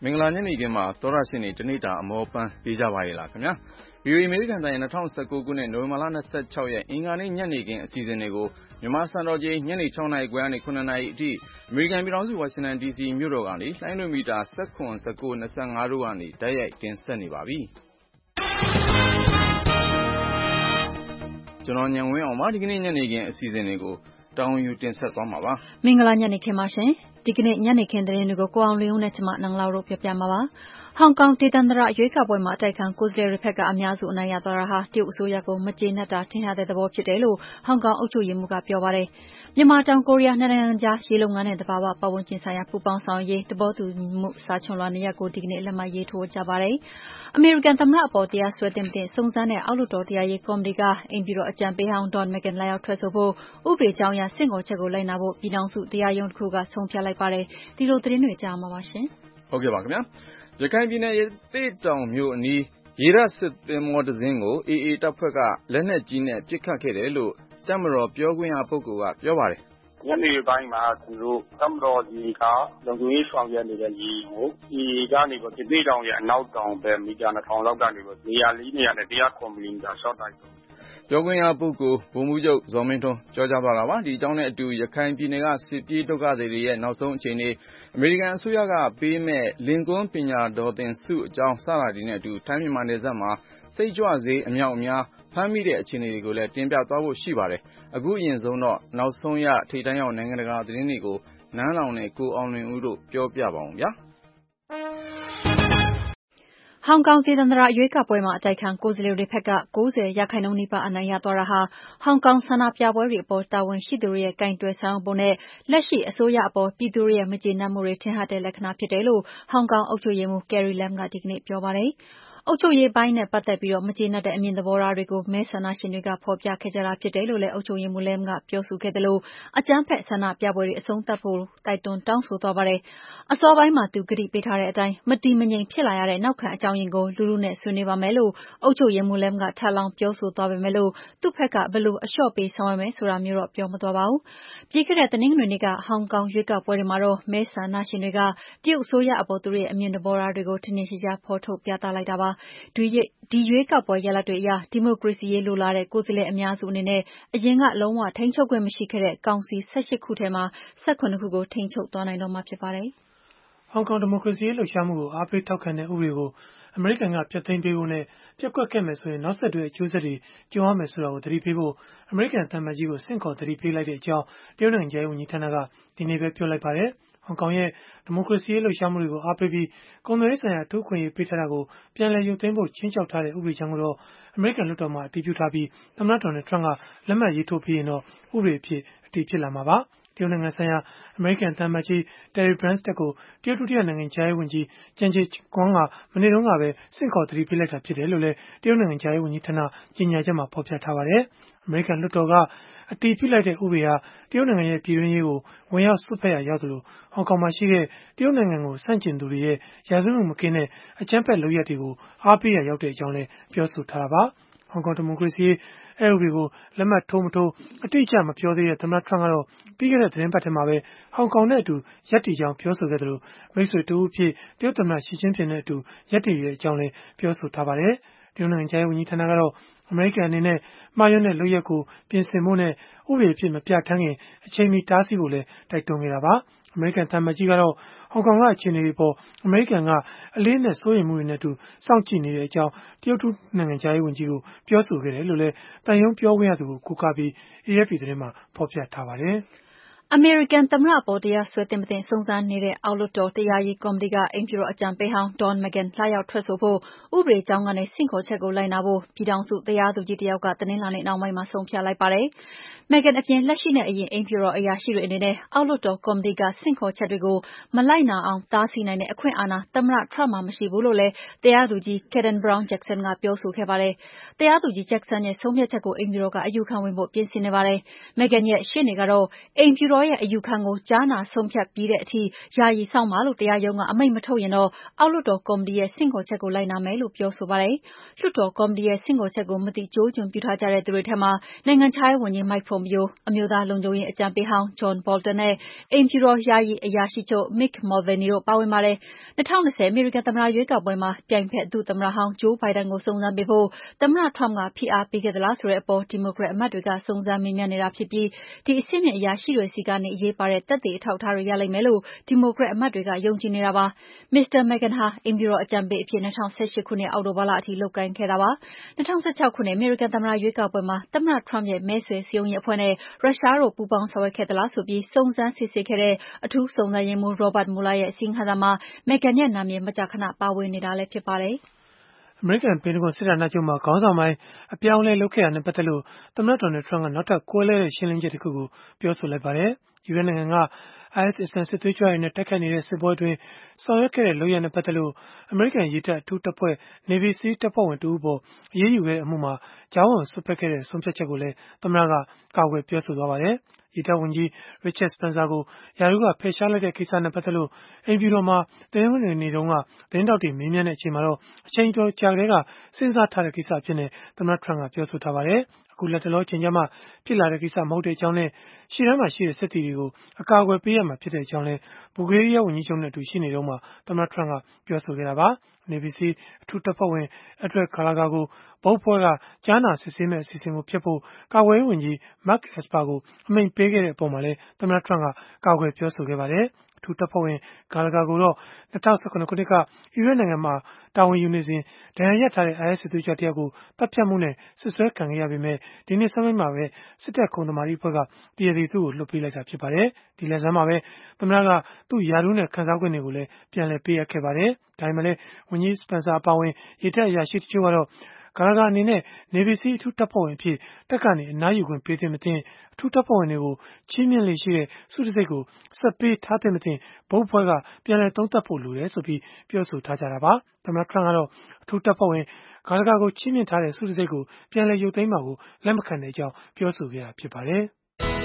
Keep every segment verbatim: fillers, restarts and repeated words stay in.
မင်္ဂလာညနေခင်းမှာသောရရှိနေတနေ့တာအမောပန်းပေးကြပါရလားခင်ဗျာ ဗီအိုအေ အမေရိကန်တိုင်း၂၀၁၉ခုနှစ်နိုဝင်ဘာလ၂၆ရက်အင်္ဂါနေ့ညနေခင်းအစီအစဉ်တွေကိုမြန်မာစံတော်ချိန်ညနေ၆နာရီခွဲကနေ၇နာရီအထိအမေရိကန်ပြည်ထောင်စုဝါရှင်တန်ဒီစီမြို့တော်ကနေလိုင်းလွှင့်မီတာ၁၇ ၁၉ ၂၅တို့ကနေတိုက်ရိုက်တင်ဆက်နေပါပြီကျွန်တော်ညံဝင်းအောင်ပါဒီကနေ့ညနေခင်းအစီအစဉ်တွေကိုတောင်းယူတင်ဆက်သွားမှာပါမင်္ဂလာညနေခင်းပါရှင်ဒီကနေ့ညနေခင်းသတင်းတွေကိုကိုအောင်လင်းဦးနဲ့ကျမနန်းလောက်တို့ပြပြမှာပါဟောင်ကောင်ဒေသန္တရရွေးကောက်ပွဲမှာအတိုက်ခံကိုယ်စားလှယ်တွေဘက်ကအများစုအနိုင်ရသွားတာဟာတရုတ်အစိုးရကိုမကျေနပ်တာထင်ရှားတဲ့သဘောဖြစ်တယ်လို့ဟောင်ကောင်အုပ်ချုပ်ရေးမှူးကပြောပါတယ်မြန်မာတောင်ကိုရီးယားနှစ်နိုင်ငံကြားရေလုံငန်းနဲ့သဘာဝပတ်ဝန်းကျင်ဆိုင်ရာပူးပေါင်းဆောင်ရွက်ရေးသဘောတူမှုစာချွန်လွှာနှစ်ရပ်ကိုဒီကနေ့လက်မှတ်ရေးထိုးကြပါတယ်အမေရိကန်သမ္မတအပေါ်တရားစွဲတင်တင်စုံစမ်းတဲ့အောက်လွှတ်တော်တရားရေးကော်မတီကအိမ်ပြည်တော်အကြံပေးဟောင်း Don McGahn လာရောက်ထွက်ဆိုဖို့ဥပဒေကြောင်းအရဆင့်ခေါ်ချက်ကိုလိုက်နာဖို့ပြည်ထောင်စုတရားရုံးတစ်ခုကဆုံးဖြတ်လိုက်ပါတယ်ဒီလိုသတင်းတွေကြားမှာပါရှင်ဟုတ်ကဲ့ပါခင်ဗျာရခိုင်ပြည်နယ်ရသေ့တောင်မြို့အနီးရေတပ်စစ်သင်္ဘောတစ်စင်းကို အေအေ တပ်ဖွဲ့ကလက်နက်ကြီးနဲ့ပစ်ခတ်ခဲ့တယ်လို့တပ်မတော်ပြောခွင့်ရပုဂ္ဂိုလ်ကပြောပါတယ်ညနေပိုင်းမှာသူတို့တပ်မတော်ကြီးကလုံခြုံရေးဆောင်ရွက်နေတဲ့ရေကိုဒီကနေပြီးရသေ့တောင်ရဲ့အနောက်တောင်ဘက်မီတာနှစ်ထောင်လောက်ကနေပြီးနေရာလေးနေရာနဲ့တစ်ရာခုမီလီမီတာရှော့တိုက်ပြောခွင့်ရပုဂ္ဂိုလ်ဗိုလ်မှူးချုပ်ဇော်မင်းထွန်းပြောကြားသွားတာပါဒီအကြောင်းနဲ့အတူရခိုင်ပြည်နယ်ကစစ်ပြေးဒုက္ခသည်တွေရဲ့နောက်ဆုံးအခြေအနေအမေရိကန်အစိုးရကပေးမဲ့လင်ကွန်းပညာတော်သင်ဆုအကြောင်းစတာတွေနဲ့အတူထိုင်းမြန်မာနယ်စပ်မှာစိတ်ကြွဆေးအမြောက်အများဖမ်းမိတဲ့အခြေအနေတွေကိုလည်းတင်ပြသွားဖို့ရှိပါတယ်အခုအရင်ဆုံးတော့နောက်ဆုံးရထိပ်တန်းရောက်နိုင်ငံတကာသတင်းတွေကိုနန်းလောင်နဲ့ကိုအောင်လွင်ဦးတို့ပြောပြပါအောင်ဗျာဟောင်ကောင်ဒေသန္တရရွေးကောက်ပွဲမှာအတိုက်ခံကိုယ်စားလှယ်တွေဘက်က၉၀ရာခိုင်နှုန်းနီးပါးအနိုင်ရသွားတာဟာဟောင်ကောင်ဆန္ဒပြပွဲတွေအပေါ်တာဝန်ရှိသူတွေရဲ့ကိုင်တွယ်ဆောင်ရွက်ပုံနဲ့လက်ရှိအစိုးရအပေါ်ပြည်သူတွေရဲ့မကျေနပ်မှုတွေထင်ဟပ်တဲ့လက္ခဏာဖြစ်တယ်လို့ဟောင်ကောင်အုပ်ချုပ်ရေးမှူး Carrie Lam ကဒီကနေ့ပြောပါတယ်အုပ်ချုပ်ရေးပိုင်းနဲ့ပတ်သက်ပြီးမကျေနပ်တဲ့အမြင်သဘောထားတွေကိုမဲဆန္ဒရှင်တွေကဖော်ပြခဲ့ကြတာဖြစ်တယ်လို့လည်းအုပ်ချုပ်ရေးမှူး Lam ကပြောဆိုခဲ့သလိုအကြမ်းဖက်ဆန္ဒပြပွဲတွေအဆုံးသတ်ဖို့တိုက်တွန်းတောင်းဆိုသွားပါတယ်အစောပိုင်းမှာသူကတိပေးထားတဲ့အတိုင်းမတည်မငြိမ်ဖြစ်လာရတဲ့နောက်ခံအကြောင်းရင်းကိုလူထုနဲ့ဆွေးနွေးပါမယ်လို့အုပ်ချုပ်ရေးမှူး Lam ကထပ်လောင်းပြောဆိုသွားပေမဲ့လို့သူ့ဘက်ကဘယ်လိုအလျှော့ပေးဆောင်ရွက်မယ်ဆိုတာမျိုးတော့ပြောမသွားပါဘူးပြီးခဲ့တဲ့တနင်္ဂနွေနေ့ကဟောင်ကောင်ရွေးကောက်ပွဲတွေမှာတော့မဲဆန္ဒရှင်တွေကတရုတ်အစိုးရအပေါ်သူတို့ရဲ့အမြင်သဘောထားတွေကိုထင်ထင်ရှားရှားဖော်ထုတ်ပြသလိုက်တာပါဒီဒီရွေးကောက်ပွဲရလဒ်တွေအရဒီမိုကရေစီရေးလိုလားတဲ့ကိုယ်စားလှယ်အများစုအနေနဲ့အရင်ကလုံးဝထိန်းချုပ်ခွင့်မရှိခဲ့တဲ့ကောင်စီ၁၈ခုထဲမှာ၁၇ခုကိုထိန်းချုပ်သွားနိုင်တော့မှာဖြစ်ပါတယ်ဟောင်ကောင်ဒီမိုကရေစီရေးလှုပ်ရှားမှုကိုအားပေးထောက်ခံတဲ့ဥပဒေကိုအမေရိကန်ကဖျက်သိမ်းပေးဖို့နဲ့ပြက်ကွက်ခဲ့မယ်ဆိုရင်နောက်ဆက်တွဲအကျိုးဆက်တွေကြုံရမယ်ဆိုတာကိုသတိပေးဖို့အမေရိကန်သံအမတ်ကြီးကိုဆင့်ခေါ်သတိပေးလိုက်တဲ့အကြောင်းတရုတ်နိုင်ငံရဲ့ဝန်ကြီးဌာနကဒီနေ့ပဲပြောလိုက်ပါတယ်ဟောင်ကောင်ရဲ့ဒီမိုကရေစီရေးလှုပ်ရှားမှုတွေကိုအားပေးပြီးကုန်သွယ်ရေးဆိုင်ရာအထူးအခွင့်အရေးပေးထားတာကိုပြန်လည်ရုပ်သိမ်းဖို့ချင်းချောက်ထားတဲ့ဥပဒေကြမ်းကိုတော့အမေရိကန်လွှတ်တော်မှာအတည်ပြုထားပြီးသမ္မတဒေါ်နယ်ထရန့်ကလက်မှတ်ရေးထိုးပြီးရင်တော့ဥပဒေအဖြစ်အတည်ဖြစ်လာမှာပါတရုတ်နိုင်ငံဆိုင်ရာအမေရိကန်သံအမတ်ကြီး Terry Branstad ကိုတရုတ်ဒုတိယနိုင်ငံခြားရေးဝန်ကြီး Jiang Jieguang ကမနေ့တုန်းကပဲဆင့်ခေါ်သတိပေးလိုက်တာဖြစ်တယ်လို့လည်းတရုတ်နိုင်ငံခြားရေးဝန်ကြီးဌာနကြေညာချက်မှာဖော်ပြထားပါတယ်အမေရိကန်လွှတ်တော်ကအတည်ပြုလိုက်တဲ့ဥပဒေဟာတရုတ်နိုင်ငံရဲ့ပြည်တွင်းရေးကိုဝင်ရောက်စွက်ဖက်ရာရောက်သလိုဟောင်ကောင်မှာရှိတဲ့တရုတ်နိုင်ငံကိုဆန့်ကျင်သူတွေရဲ့ရာဇဝတ်မှုမကင်းတဲ့အကြမ်းဖက်လုပ်ရပ်တွေကိုအားပေးရရောက်တဲ့အကြောင်းလည်းပြောဆိုထားတာပါဟောင်ကောင်ဒီမိုကရေစီအဲဥပဒေကိုလက်မှတ်ထိုးမထိုးအတိအကျမပြောသေးတဲ့သမ္မတထရန့်ကတော့ပြီးခဲ့တဲ့သတင်းပတ်ထဲမှာပဲဟောင်ကောင်နဲ့အတူရပ်တည်ကြောင်းပြောဆိုခဲ့တယ်လို့မိတ်ဆွေတူအဖြစ်တရုတ်သမ္မတရှီကျင်းပင်နဲ့အတူရပ်တည်တဲ့အကြောင်းလည်းပြောဆိုထားပါတယ်တရုတ်နိုင်ငံခြားရေးဝန်ကြီးဌာနကတော့အမေရိကန်အနေနဲ့မှားယွင်းတဲ့လုပ်ရက်ကိုပြင်ဆင်ဖို့နဲ့ဥပဒေအဖြစ်မပြဋ္ဌာန်းခင်အချိန်မီတားဆီးဖို့လည်းတိုက်တွန်းခဲ့တာပါအမေရိကန်သံအမတ်ကြီးကတော့ဟောင်ကောင်ကအခြေအနေတွေပေါ်အမေရိကန်ကအလေးနဲ့စိုးရိမ်မှုတွေနဲ့အတူစောင့်ကြည့်နေတဲ့အကြောင်းတရုတ်နိုင်ငံခြားရေးဝန်ကြီးကိုပြောဆိုခဲ့တယ်လို့လည်းတန်ယုံပြောခွင့်ရသူကိုကိုးကားပြီး အေအက်ဖ်ပီ သတင်းမှာဖော်ပြထားပါတယ်အမေရိကန်သမ္မတအပေါ်တရားစွဲတင်မတင်စုံစမ်းနေတဲ့အောက်လွှတ်တော်တရားရေးကော်မတီကအိမ်ဖြူတော်အကြံပေးဟောင်း Don McGahn လာရောက်ထွက်ဆိုဖို့ဥပဒေကြောင်းကနေဆင့်ခေါ်ချက်ကိုလိုက်နာဖို့ပြည်ထောင်စုတရားသူကြီးတယောက်ကတနင်္လာနေ့နှောင်းပိုင်းမှာဆုံးဖြတ်လိုက်ပါတယ်။ McGahn အပြင်လက်ရှိနဲ့အရင်အိမ်ဖြူတော်အရာရှိတွေအနေနဲ့အောက်လွှတ်တော်ကော်မတီကဆင့်ခေါ်ချက်တွေကိုမလိုက်နာအောင်တားဆီးနိုင်တဲ့အခွင့်အာဏာသမ္မတ Trump မှာမရှိဘူးလို့လည်းတရားသူကြီး Ketanji Brown Jackson ကပြောဆိုခဲ့ပါတယ်။တရားသူကြီး Jackson ရဲ့ဆုံးဖြတ်ချက်ကိုအိမ်ဖြူတော်ကအယူခံဝင်ဖို့ပြင်ဆင်နေပါတယ်။ McGahn ရဲ့ရှေ့နေကတော့အိမ်ဖြူတော်တော်ရဲ့အယူခံကိုကြားနာဆုံးဖြတ်ပြီးတဲ့အထိယာယီစောင့်ပါလို့တရားရုံးကအမိန့်မထုတ်ရင်တော့အောက်လွှတ်တော်ကော်မတီရဲ့ဆင့်ခေါ်ချက်ကိုလိုက်နာမယ်လို့ပြောဆိုပါတယ်။လွှတ်တော်ကော်မတီရဲ့ဆင့်ခေါ်ချက်ကိုမတိကျိုးကျွံပြုထားကြတဲ့သူတွေထက်မှာနိုင်ငံခြားရေးဝန်ကြီး Mike Pompeo အမျိုးသားလုံခြုံရေးအကြံပေးဟောင်း John Bolton နဲ့အိမ်ဖြူတော်ယာယီအရာရှိချုပ် Mick Mulvaney တို့ပါဝင်ပါတယ်။၂၀၂၀အမေရိကန်သမ္မတရွေးကောက်ပွဲမှာပြိုင်ဖက်ဒုသမ္မတဟောင်း Joe Biden ကိုစုံစမ်းပေးဖို့သမ္မတ Trump ကဖိအားပေးခဲ့သလားဆိုတဲ့အပေါ်ဒီမိုကရက်အမတ်တွေကစုံစမ်းမေးမြန်းနေတာဖြစ်ပြီးဒီအဆင့်မြင့်အရာရှိတွေဆီကနေအရေးပါတဲ့သက်သေအထောက်အထားတွေရလိမ့်မယ်လို့ဒီမိုကရက်အမတ်တွေကယုံကြည်နေတာပါ။ မစ္စတာ Megan ဟာအိမ်ဖြူတော်အကြံပေးအဖြစ်၂၀၁၈ခုနှစ်အောက်တိုဘာလအထိလုပ်ကိုင်ခဲ့တာပါ။၂၀၁၆ခုနှစ်အမေရိကန်သမ္မတရွေးကောက်ပွဲမှာသမ္မတ Trump ရဲ့မဲဆွယ်စည်းရုံးရေးအဖွဲ့နဲ့ရုရှားတို့ပူးပေါင်းဆောင်ရွက်ခဲ့သလားဆိုပြီးစုံစမ်းစစ်ဆေးခဲ့တဲ့အထူးစုံစမ်းရေးမှူး Robert Mueller ရဲ့အစီရင်ခံစာမှာ Megan ရဲ့နာမည်မကြာခဏပါဝင်နေတာလည်းဖြစ်ပါတယ်။အမေရိကန်ပင်တဂွန်စစ်ဌာနချုပ်မှာခေါင်းဆောင်ပိုင်းအပြောင်းအလဲလုပ်ခဲ့တာနဲ့ပတ်သက်လို့သမ္မတ Donald Trump ကနောက်ထပ်ကွဲလွဲတဲ့ရှင်းလင်းချက်တစ်ခုကိုပြောဆိုလိုက်ပါတယ်။ ယူကရိန်းနိုင်ငံက အိုင်အက်စ် အစ္စလာမ်စစ်သွေးကြွတွေနဲ့တိုက်ခိုက်နေတဲ့စစ်ပွဲအတွင်းဆောင်ရွက်ခဲ့တဲ့လုပ်ရပ်နဲ့ပတ်သက်လို့အမေရိကန်ရေတပ်အထူးတပ်ဖွဲ့ Navy SEAL တပ်ဖွဲ့ဝင်တဦးအပေါ်အရေးယူခဲ့တဲ့အမှုမှာကြားဝင်စွက်ဖက်ခဲ့တဲ့ဆုံးဖြတ်ချက်ကိုလည်းသမ္မတကကာကွယ်ပြောဆိုသွားပါတယ်။ရေတပ်ဝန်ကြီး Richard Spencer ကိုရာထူးကဖယ်ရှားလိုက်တဲ့ကိစ္စနဲ့ပတ်သက်လို့အိမ်ဖြူတော်မှာတနင်္ဂနွေနေ့တုန်းကသတင်းထောက်တွေမေးမြန်းတဲ့အချိန်မှာတော့အချိန်တော်ကြာကတည်းကစဉ်းစားထားတဲ့ကိစ္စအဖြစ်နဲ့သမ္မတ Trump ကပြောဆိုထားပါတယ်။အခုလက်တလောအချိန်ကျမှဖြစ်လာတဲ့ကိစ္စမဟုတ်တဲ့အကြောင်းနဲ့ရှေ့တန်းမှာရှိတဲ့စစ်သည်တွေကိုအကာအကွယ်ပေးရမှာဖြစ်တဲ့အကြောင်းလည်းဘူဂေးရီးယားဝန်ကြီးချုပ်နဲ့အတူရှိနေတုန်းမှာသမ္မတ Trump ကပြောဆိုခဲ့တာပါ။ Navy SEAL အထူးတပ်ဖွဲ့ဝင် Edward Gallagher ကိုဘုတ်အဖွဲ့ကကြားနာစစ်ဆေးမယ့်အစီအစဉ်ကိုဖျက်ဖို့ကာကွယ်ရေးဝန်ကြီး Mark Esper ကိုအမိန့်ပေးခဲ့တဲ့အပေါ်မှာလည်းသမ္မတ Trump ကကာကွယ်ပြောဆိုခဲ့ပါတယ်။ အထူးတပ်ဖွဲ့ဝင် Gallagher ကိုတော့၂၀၁၇ခုနှစ်ကအီရတ်နိုင်ငံမှာတာဝန်ယူနေစဉ်ဒဏ်ရာရထားတဲ့ အိုင်အက်စ်စစ်သွေးကြွတယောက်ကိုသတ်ဖြတ်မှုနဲ့စွပ်စွဲခံခဲ့ရပေမဲ့ဒီနှစ်ဆန်းပိုင်းမှာပဲစစ်တပ်ခုံသမာဓိအဖွဲ့ကတရားသေသူ့ကိုလွှတ်ပေးလိုက်တာဖြစ်ပါတယ်။ဒီလဆန်းမှာပဲသမ္မတကသူ့ရာထူးနဲ့ခံစားခွင့်တွေကိုလည်းပြန်လည်ပေးအပ်ခဲ့ပါတယ်။ဒါပေမဲ့လည်းဝန်ကြီး Spencer အပါအဝင်ရေတပ်အရာရှိတချို့ကတော့Gallagher အနေနဲ့ Navy SEAL အထူးတပ်ဖွဲ့ဝင်အဖြစ်တပ်ကနေအနားယူခွင့်ပေးသင့်မသင့်အထူးတပ်ဖွဲ့ဝင်တွေကိုချီးမြှင့်လေ့ရှိတဲ့ဆုတံဆိပ်ကိုဆက်ပေးထားသင့်မသင့်ဘုတ်အဖွဲ့ကပြန်လည်သုံးသပ်ဖို့လိုတယ်ဆိုပြီးပြောဆိုထားကြတာပါ။သမ္မတ Trump ကတော့အထူးတပ်ဖွဲ့ဝင်Gallagher ကိုချီးမြှင့်ထားတဲ့ဆုတံဆိပ်ကိုပြန်လည်ရုပ်သိမ်းမှာကိုလက်မခံတဲ့အကြောင်းပြောဆိုခဲ့တာဖြစ်ပါတယ်။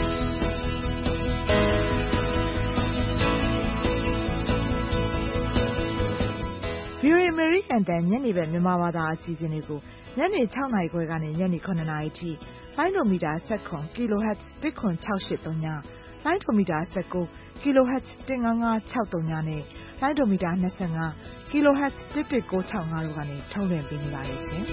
ဗွီအိုအေ အမေရိကန်အသံညနေဘက်မြန်မာဘာသာအစီအစဉ်တွေကိုညနေ၆နာရီခွဲကနေညနေ၇နာရီအထိလိုင်းဒိုမီတာ၁၇ kHz ၁၇၆၈၃ညလိုင်းဒိုမီတာ၁၉ kHz ၁၅၅၆၃ညနဲ့လိုင်းဒိုမီတာ၂၅ kHz ၁၁၉၆၅တို့ကနေထုတ်လွှင့်ပေးနေပါတယ်ရှင်။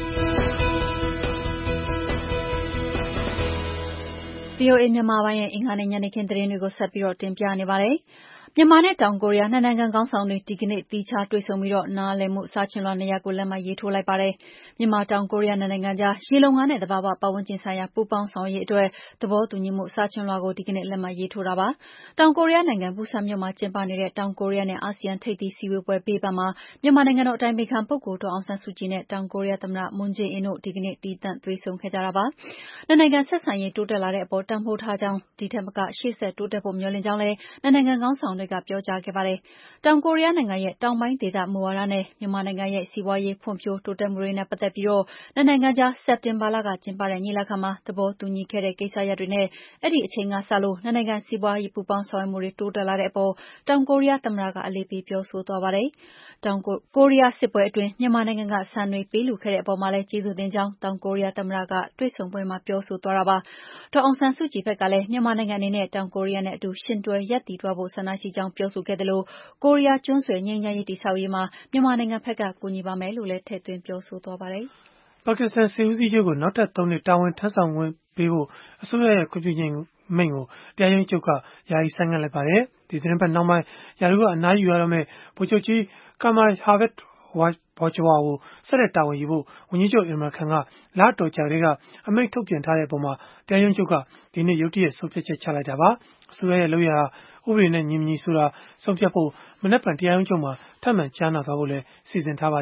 ဗွီအိုအေမြန်မာပိုင်းရဲ့အင်္ဂါနေ့ညနေခင်းသတင်းတွေကိုဆက်ပြီးတင်ပြနေပါတယ်။မြန်မာနဲ့တောင်ကိုရီးယားနှစ်နိုင်ငံခေါင်းဆောင်တွေဒီကနေ့သီးခြားတွေ့ဆုံပြီးနားလည်မှုစာချွန်လွှာနှစ်ရပ်ကိုလက်မှတ်ရေးထိုးလိုက်ပါတယ်။မြန်မာတောင်ကိုရီးယားနှစ်နိုင်ငံကြားရေလုပ်ငန်းနဲ့သဘာဝပတ်ဝန်းကျင်ဆိုင်ရာပူးပေါင်းဆောင်ရွက်ရေးအတွက်သဘောတူညီမှုစာချွန်လွှာကိုဒီကနေ့လက်မှတ်ရေးထိုးတာပါ။တောင်ကိုရီးယားနိုင်ငံဘူဆန်မြို့မှာကျင်းပနေတဲ့တောင်ကိုရီးယားနဲ့အာဆီယံထိပ်သီးစည်းဝေးပွဲဘေးပန်းမှာမြန်မာနိုင်ငံတော်အတိုင်ပင်ခံပုဂ္ဂိုလ်ဒေါ်အောင်ဆန်းစုကြည်နဲ့တောင်ကိုရီးယားသမ္မတမွန်းဂျေးအင်းတို့ဒီကနေ့သီးသန့်တွေ့ဆုံခဲ့ကြတာပါ။နှစ်နိုင်ငံဆက်ဆံရေးတိုးတက်လာတဲ့အပေါ်တန်ဖိုးထားကြောင်းဒီထက်မကရှေ့ဆက်တိုးတက်ဖို့မျှော်လင့်ကြောင်းလည်းနှစ်နိုင်ငံခေါင်းဆောင်တွေကပြောကြားခဲ့ပါတယ်။တောင်ကိုရီးယားနိုင်ငံရဲ့တောင်ပိုင်းဒေသမူဝါဒနဲ့မြန်မာနိုင်ငံရဲ့စီးပွားရေးဖွံ့ဖြိုးတိုးတက်မှုတွေနဲ့ပတ်သက်ပြီးနှစ်နိုင်ငံကြားစက်တင်ဘာလကကျင်းပတဲ့ညီလာခံမှာသဘောတူညီခဲ့တဲ့ကိစ္စရပ်တွေနဲ့အဲဒီအချိန်ကစလို့နှစ်နိုင်ငံစီးပွားရေးပူးပေါင်းဆောင်ရွက်မှုတွေတိုးတက်လာတဲ့အပေါ်တောင်ကိုရီးယားသမ္မတကအလေးပေးပြောဆိုသွားပါတယ်။တောင်ကိုရီးယားစစ်ပွဲအတွင်းမြန်မာနိုင်ငံကဆန်တွေပေးလှူခဲ့တဲ့အပေါ်မှာလည်းကျေးဇူးတင်ကြောင်းတောင်ကိုရီးယားသမ္မတကတွေ့ဆုံပွဲမှာပြောဆိုသွားတာပါ။ဒေါ်အောင်ဆန်းစုကြည်ဘက်ကလည်းမြန်မာနိုင်ငံအနေနဲ့တောင်ကိုရီးယားနဲ့အတူယှဉ်တွဲရပ်တည်သွားဖို့ဆန္ဒရှိကြောင်းပြောဆိုခဲ့သလိုကိုရီးယားကျွန်းဆွယ်ငြိမ်းချမ်းရေးတည်ဆောက်ရေးမှာမြန်မာနိုင်ငံဘက်ကကူညီပါမယ်လို့လည်းထည့်သွင်းပြောဆိုသွားပါတယ်။ပါကစ္စတန်စစ်ဦးစီးချုပ်ကိုနောက်ထပ်သုံးနှစ်တာဝန်ထမ်းဆောင်ခွင့်ပေးဖို့အစိုးရရဲ့ခွင့်ပြုချက်မိန့်ကိုတရားရုံးချုပ်ကယာယီဆိုင်းငံ့လိုက်ပါတယ်။ဒီသတင်းပတ်နောက်ပိုင်းရာထူးကအနားယူရတော့မဲ့ဗိုလ်ချုပ်ကြီး Qamar Javed Bajwa ကိုဆက်လက်တာဝန်ယူဖို့ဝန်ကြီးချုပ် Imran Khan ကလအတော်ကြာကတည်းကအမိန့်ထုတ်ပြန်ထားတဲ့အပေါ်မှာတရားရုံးချုပ်ကဒီနေ့ရုတ်တရက်ဆုံးဖြတ်ချက်ချလိုက်တာပါ။အစိုးရရဲ့လုပ်ရာဥပဒေနဲ့ညီမညီဆိုတာဆုံးဖြတ်ဖို့မနက်ဖြန်တရားရုံးချုပ်မှာထပ်မံကြားနာသွားဖို့လည်းစီစဉ်ထားပါတယ်။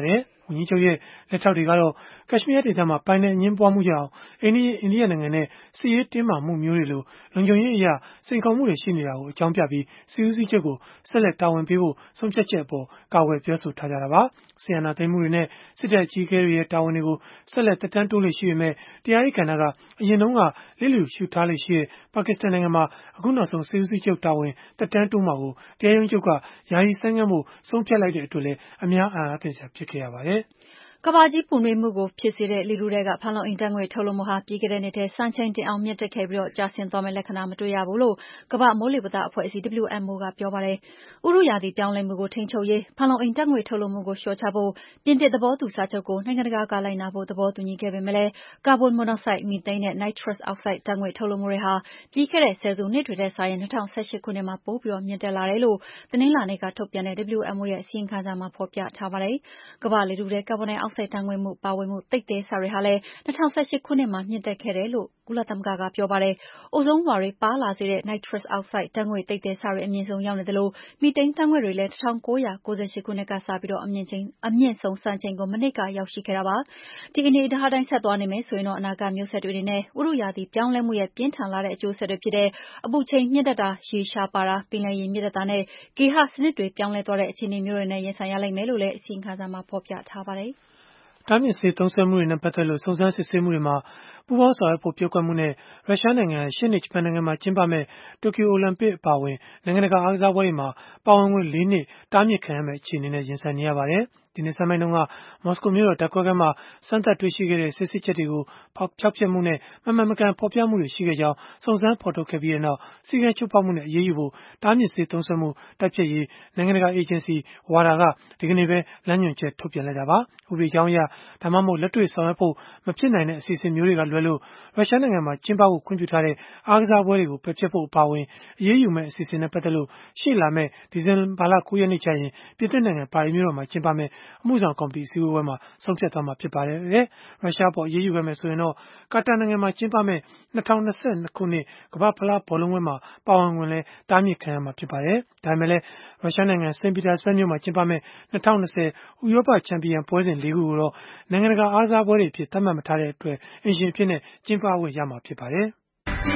ဝန်ကြီးချုပ်ရဲ့လက်ထောက်တွေကတော့ကက်ရှ်မီးယားဒေသမှာပိုင်နယ်အငြင်းပွားမှုကြောင့်အိန္ဒိယအိန္ဒိယနိုင်ငံနဲ့စစ်ရေးတင်းမာမှုမျိုးတွေလိုလုံခြုံရေးအရာစိန်ခေါ်မှုတွေရှိနေတာကိုအကြောင်းပြပြီးစစ်ဦးစီးချုပ်ကိုဆက်လက်တာဝန်ပေးဖို့ဆုံးဖြတ်ချက်အပေါ်ကာကွယ်ပြောဆိုထားကြတာပါ။ဆီယနာသိမ်းမှုတွေနဲ့စစ်တပ်အကြီးအကဲတွေရဲ့တာဝန်တွေကိုဆက်လက်တက်တန်းတိုးလို့ရှိပေမဲ့တရားရေးကဏ္ဍကအရင်တုန်းကလစ်လျူရှုထားလို့ရှိတဲ့ပါကစ္စတန်နိုင်ငံမှာအခုနောက်ဆုံးစစ်ဦးစီးချုပ်တာဝန်တက်တန်းတိုးမှာကိုတရားရုံးချုပ်ကယာယီဆိုင်းငံ့ဖို့ဆုံးဖြတ်လိုက်တဲ့အတွက်လည်းအများအာအသင့်ဖြစ်ခဲ့ရပါတယ်။ကမ္ဘာကြီးပူနွေးမှုကိုဖြစ်စေတဲ့လေထုထဲကဖန်လုံအိမ်ဓာတ်ငွေ့ထုတ်လွှတ်မှုဟာပြီးခဲ့တဲ့နှစ်ထဲစံချိန်တင်အောင်မြင့်တက်ခဲ့ပြီးကျဆင်းသွားမယ့်လက္ခဏာမတွေ့ရဘူးလို့ကမ္ဘာ့မိုးလေဝသအဖွဲ့အစည်း W M O ကပြောပါတယ်။ဥတုရာသီပြောင်းလဲမှုကိုထိန်းချုပ်ရေးဖန်လုံအိမ်ဓာတ်ငွေ့ထုတ်လွှတ်မှုကိုလျှော့ချဖို့ပြင်သစ်သဘောတူစာချုပ်ကိုနိုင်ငံတကာကလိုက်နာဖို့သဘောတူညီခဲ့ပေမဲ့လည်းကာဗွန်မိုနိုက်ဆိုက်၊မီသိန်းနဲ့နိုက်ထရပ်အောက်ဆိုက်ဓာတ်ငွေ့ထုတ်လွှတ်မှုတွေဟာပြီးခဲ့တဲ့ဆယ်စုနှစ်တွေထက်စာရင်၂၀၁၈ခုနှစ်မှာပိုပြီးမြင့်တက်လာတယ်လို့တနင်္လာနေ့ကထုတ်ပြန်တဲ့ W M O ရဲ့အစီရင်ခံစာမှာဖော်ပြထားပါတယ်။ကမ္ဘာလေထုထဲကာဗွန်ဒိုင်အောက်ဆိုက်ဓာတ်ငွေ့မှုပါဝင်မှုသိပ်သည်းဆတွေဟာလည်း၂၀၁၈ခုနှစ်မှာမြင့်တက်ခဲ့တယ်လို့ကုလသမဂ္ဂကပြောပါတယ်။အိုဇုံးဝါတွေပါလာစေတဲ့နိုက်ထရပ်အောက်ဆိုက်ဓာတ်ငွေ့သိပ်သည်းဆတွေအမြင့်ဆုံးရောက်နေသလိုမီသိန်းဓာတ်ငွေ့တွေလည်း၁၉၉၈ခုနှစ်ကစပြီးအမြင့်အမြင့်ဆုံးစံချိန်ကိုမနှစ်ကရောက်ရှိခဲ့တာပါ။ဒီအနေအထားအတိုင်းဆက်သွားနေမယ်ဆိုရင်တော့အနာဂတ်မျိုးဆက်တွေအနေနဲ့ဥတုရာသီပြောင်းလဲမှုရဲ့ပြင်းထန်လာတဲ့အကျိုးဆက်တွေဖြစ်တဲ့အပူချိန်မြင့်တက်တာ၊ရေရှားပါတာ၊ပင်လယ်ရေမြင့်တက်တာနဲ့ဂေဟစနစ်တွေပြောင်းလဲသွားတဲ့အခြေအနေမျိုးတွေနဲ့ရင်ဆိုင်ရလိမ့်မယ်လို့လည်းအစီရင်ခံစာမှာဖော်ပြထားပါတယ်။တားမြစ်ဆေးသုံးစွဲမှုတွေနဲ့ပတ်သက်လို့စုံစမ်းစစ်ဆေးမှုတွေမှာပူးပေါင်းဆောင်ရွက်ဖို့ပျက်ကွက်မှုနဲ့ရုရှားနိုင်ငံရှေ့နှစ်ဂျပန်နိုင်ငံမှာကျင်းပမယ့်တိုကျိုအိုလံပစ်အပါအဝင်နိုင်ငံတကာအားကစားပွဲတွေမှာပါဝင်ခွင့်လေးနှစ်တားမြစ်ခံရမယ့်အခြေအနေနဲ့ရင်ဆိုင်နေရပါတယ်။ဒီနေ့ဆန်းပိုင်းတုန်းကမော်စကိုမြို့တော်ဓာတ်ခွဲခန်းမှာစမ်းသပ်တွေ့ရှိခဲ့တဲ့ဆေးစစ်ချက်တွေကိုဖျောက်ဖျက်မှုနဲ့မမှန်မကန်ဖော်ပြမှုတွေရှိခဲ့ကြောင်းစုံစမ်းဖော်ထုတ်ခဲ့ပြီးနောက်စည်းကမ်းချိုးဖောက်မှုနဲ့အရေးယူဖို့တားမြစ်ဆေးသုံးစွဲမှုတိုက်ဖျက်ရေးနိုင်ငံတကာအေဂျင်စီဝါဒါကဒီကနေ့ပဲလမ်းညွှန်ချက်ထုတ်ပြန်လိုက်တာပါ။ဥပဒေကြောင်းအရဒါမှမဟုတ်လက်တွေ့ဆောင်ရွက်ဖို့မဖြစ်နိုင်တဲ့အစီအစဉ်မျိုးတွေကလွဲလို့ရုရှားနိုင်ငံမှာကျင်းပဖို့ခွင့်ပြုထားတဲ့အားကစားပွဲတွေကိုပယ်ဖျက်ဖို့အပါအဝင်အရေးယူမယ့်အစီအစဉ်နဲ့ပတ်သက်လို့ရှေ့လာမယ့်ဒီဇင်ဘာလ၉ရက်နေ့ကျရင်ပြင်သစ်နိုင်ငံပါရီမြို့တော်မှာကျင်းပမယ့်အမှုဆောင်ကော်မတီအစည်းအဝေးမှာဆုံးဖြတ်သွားမှာဖြစ်ပါတယ်။ရုရှားပေါ်အရေးယူခဲ့မယ်ဆိုရင်တော့ကာတာနိုင်ငံမှာကျင်းပမယ့်၂၀၂၂ခုနှစ်ကမ္ဘာ့ဖလားဘောလုံးပွဲမှာပါဝင်ခွင့်လည်းတားမြစ်ခံရမှာဖြစ်ပါတယ်။ဒါပေမဲ့လည်းရုရှားနိုင်ငံစိန့်ပီတာစဘတ်မြို့မှာကျင်းပမယ့်၂၀၂၀ဥရောပချန်ပီယံပွဲစဉ်လေးခုကိုတော့နိုင်ငံတကာအားကစားပွဲတွေအဖြစ်သတ်မှတ်မထားတဲ့အတွက်အိမ်ရှင်အဖြစ်နဲ့ကျင်းပခွင့်ရမှာဖြစ်ပါတယ်။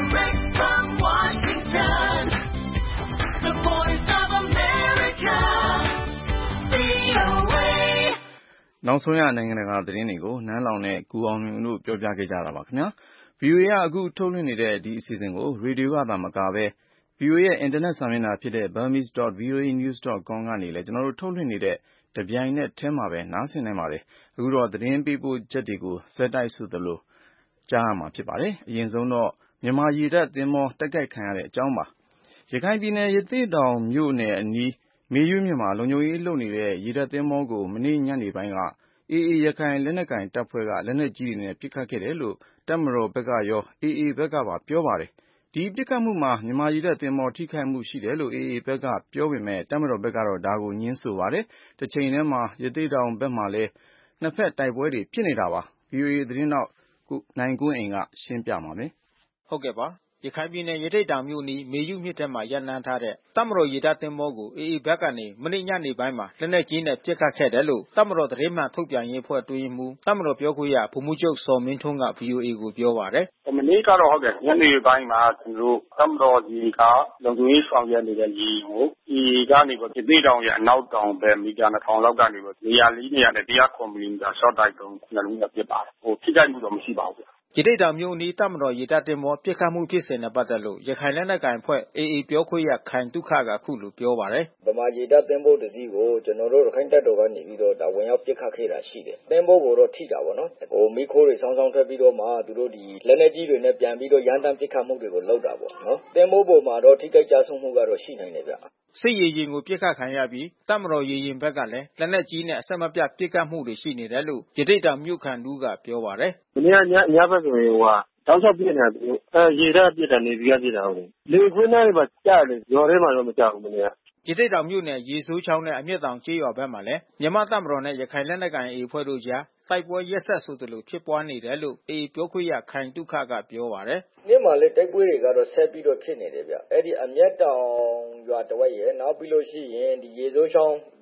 နောက်ဆုံးရနိုင်ငံတကာသတင်းတွေကိုနန်းလောင်နဲ့ကိုအောင်မြတ်တို့ပြောပြခဲ့ကြတာပါခင်ဗျာ။ ဗွီအိုအေကအခုထုတ်လွှင့်နေတဲ့ဒီအစီအစဉ်ကိုရေဒီယိုကသာမကပဲ ဗွီအိုအေရဲ့အင်တာနက်စာမျက်နှာဖြစ်တဲ့ burmese dot voa news dot com ကနေလည်းကျွန်တော်တို့ထုတ်လွှင့်နေတဲ့တပြိုင်နက်တည်းမှာပဲနားဆင်နိုင်ပါတယ်။အခုတော့သတင်းပေးပို့ချက်တွေကိုဆက်တိုက်ဆိုသလိုကြားရမှာဖြစ်ပါတယ်။အရင်ဆုံးတော့မြန်မာရေတပ်သင်္ဘောတိုက်ခိုက်ခံရတဲ့အကြောင်းပါ။ရခိုင်ပြည်နယ်ရသေ့တောင်မြို့နယ်အနီးမေယုမြစ်မှာလုံခြုံရေးလုပ်နေတဲ့ရေတပ်သင်္ဘောကိုမနေ့ညနေပိုင်းကအေအေရခိုင်လက်နက်ကိုင်တပ်ဖွဲ့ကလက်နက်ကြီးတွေနဲ့ပစ်ခတ်ခဲ့တယ်လို့တပ်မတော်ဘက်ကရောအေအေဘက်ကပါပြောပါတယ်။ဒီပစ်ခတ်မှုမှာမြန်မာရေတပ်သင်္ဘောထိခိုက်မှုရှိတယ်လို့အေအေဘက်ကပြောပေမဲ့တပ်မတော်ဘက်ကတော့ဒါကိုငြင်းဆိုပါတယ်။တစ်ချိန်တည်းမှာရသေ့တောင်ဘက်မှာလည်းနှစ်ဖက်တိုက်ပွဲတွေဖြစ်နေတာပါ။ ဗွီအိုအေသတင်းထောက်နိုင်ကွန်းအိန်ကရှင်းပြပါမယ်။ဟုတ်ကဲ့ပါရခိုင်ပြည်နယ်ရသေ့တောင်မြို့အနီးမေယုမြစ်ထဲမှာရပ်နားထားတဲ့တပ်မတော်ရေတပ်သင်္ဘောကိုအေအေဘက်ကနေမနေ့ညနေပိုင်းမှာလက်နက်ကြီးနဲ့ပစ်ခတ်ခဲ့တယ်လို့တပ်မတော်သတင်းမှန်ထုတ်ပြန်ရေးအဖွဲ့အတွင်းရေးမှူးတပ်မတော်ပြောခွင့်ရဗိုလ်မှူးချုပ်ဇော်မင်းထွန်းက ဗွီအိုအေကိုပြောပါတယ်။မနေ့ကတော့ဟုတ်တယ်ညနေပိုင်းမှာကျွန်တော်တို့တပ်မတော်ကြီးကလုံခြုံရေးဆောင်ရွက်နေတဲ့ရေကိုအေအေကနေပြီးရသေ့တောင်ရဲ့အနောက်တောင်ဘက်မီတာနှစ်ထောင်လောက်ကနေပြီးနေရာလေးနေရာနဲ့တစ်ရာခုမီလီမီတာရှော့တိုက်တုံးနှလုံးနဲ့ပစ်ပါတယ်။ဟိုထိခိုက်မှုတော့မရှိပါဘူးရသေ့တောင်မြို့အနီးတပ်မတော်ရေတပ်သင်္ဘောပစ်ခတ်မှုဖြစ်စဉ်နဲ့ပတ်သက်လို့ရခိုင်လက်နက်ကိုင်အဖွဲ့အေအေပြောခွင့်ရခိုင်သုခကအခုလိုပြောပါတယ်။ဗမာရေတပ်သင်္ဘောတစ်စီးကိုကျွန်တော်တို့ရခိုင်တပ်တော်ကနေပြီးတော့ဒါဝင်ရောက်ပစ်ခတ်ခဲ့တာရှိတယ်။သင်္ဘောကိုတော့ထိတာပေါ့နော်။ဟိုမိခိုးတွေဆောင်းဆောင်းထွက်ပြီးတော့မှသူတို့ဒီလက်နက်ကြီးတွေနဲ့ပြန်ပြီးတော့ရန်တမ်းပစ်ခတ်မှုတွေကိုလုပ်တာပေါ့နော်။သင်္ဘောပေါ်မှာတော့ထိခိုက်ကြဆုံးမှုကတော့ရှိနိုင်တယ်ဗျ။စစ်ရေယာဉ်ကိုပစ်ခတ်ခံရပြီးတပ်မတော်ရေယာဉ်ဘက်ကလည်းလက်နက်ကြီးနဲ့အဆက်မပြတ်ပစ်ခတ်မှုတွေရှိနေတယ်လို့ရသေ့တောင်မြို့ခံတူကပြောပါတယ်။ဒီနေ့ညညဘက်ဆိုရင်ဟိုတောက်လျှောက်ပြစ်နေတာသူအဲရေတပ်ပြစ်တာနေပြီးကပြစ်တာဟုတ်လေလေခွင်းသားတွေမှာကြားတယ်ရော်ထဲမှာတော့မကြားဘူးမနေ့ကရသေ့တောင်မြို့နယ်ရေစိုးချောင်းနဲ့အမျက်တောင်ကျေးရွာဘက်မှာလည်းမြန်မာတပ်မတော်နဲ့ရခိုင်လက်နက်ကိုင်အေအဖွဲ့တို့ကြားတိုက်ပွဲရက်ဆက်ဆိုသလိုဖြစ်ပွားနေတယ်လို့အေပြောခွင့်ရခိုင်သုခကပြောပါတယ်။နေ့မှာလည်းတိုက်ပွဲတွေကတော့ဆက်ပြီးတော့ဖြစ်နေတယ်ဗျ။အဲ့ဒီအမျက်တောင်ရွာတဝက်ရဲ့နောက်ပြီးလို့ရှိရင်ဒီရေစိုးချောင်း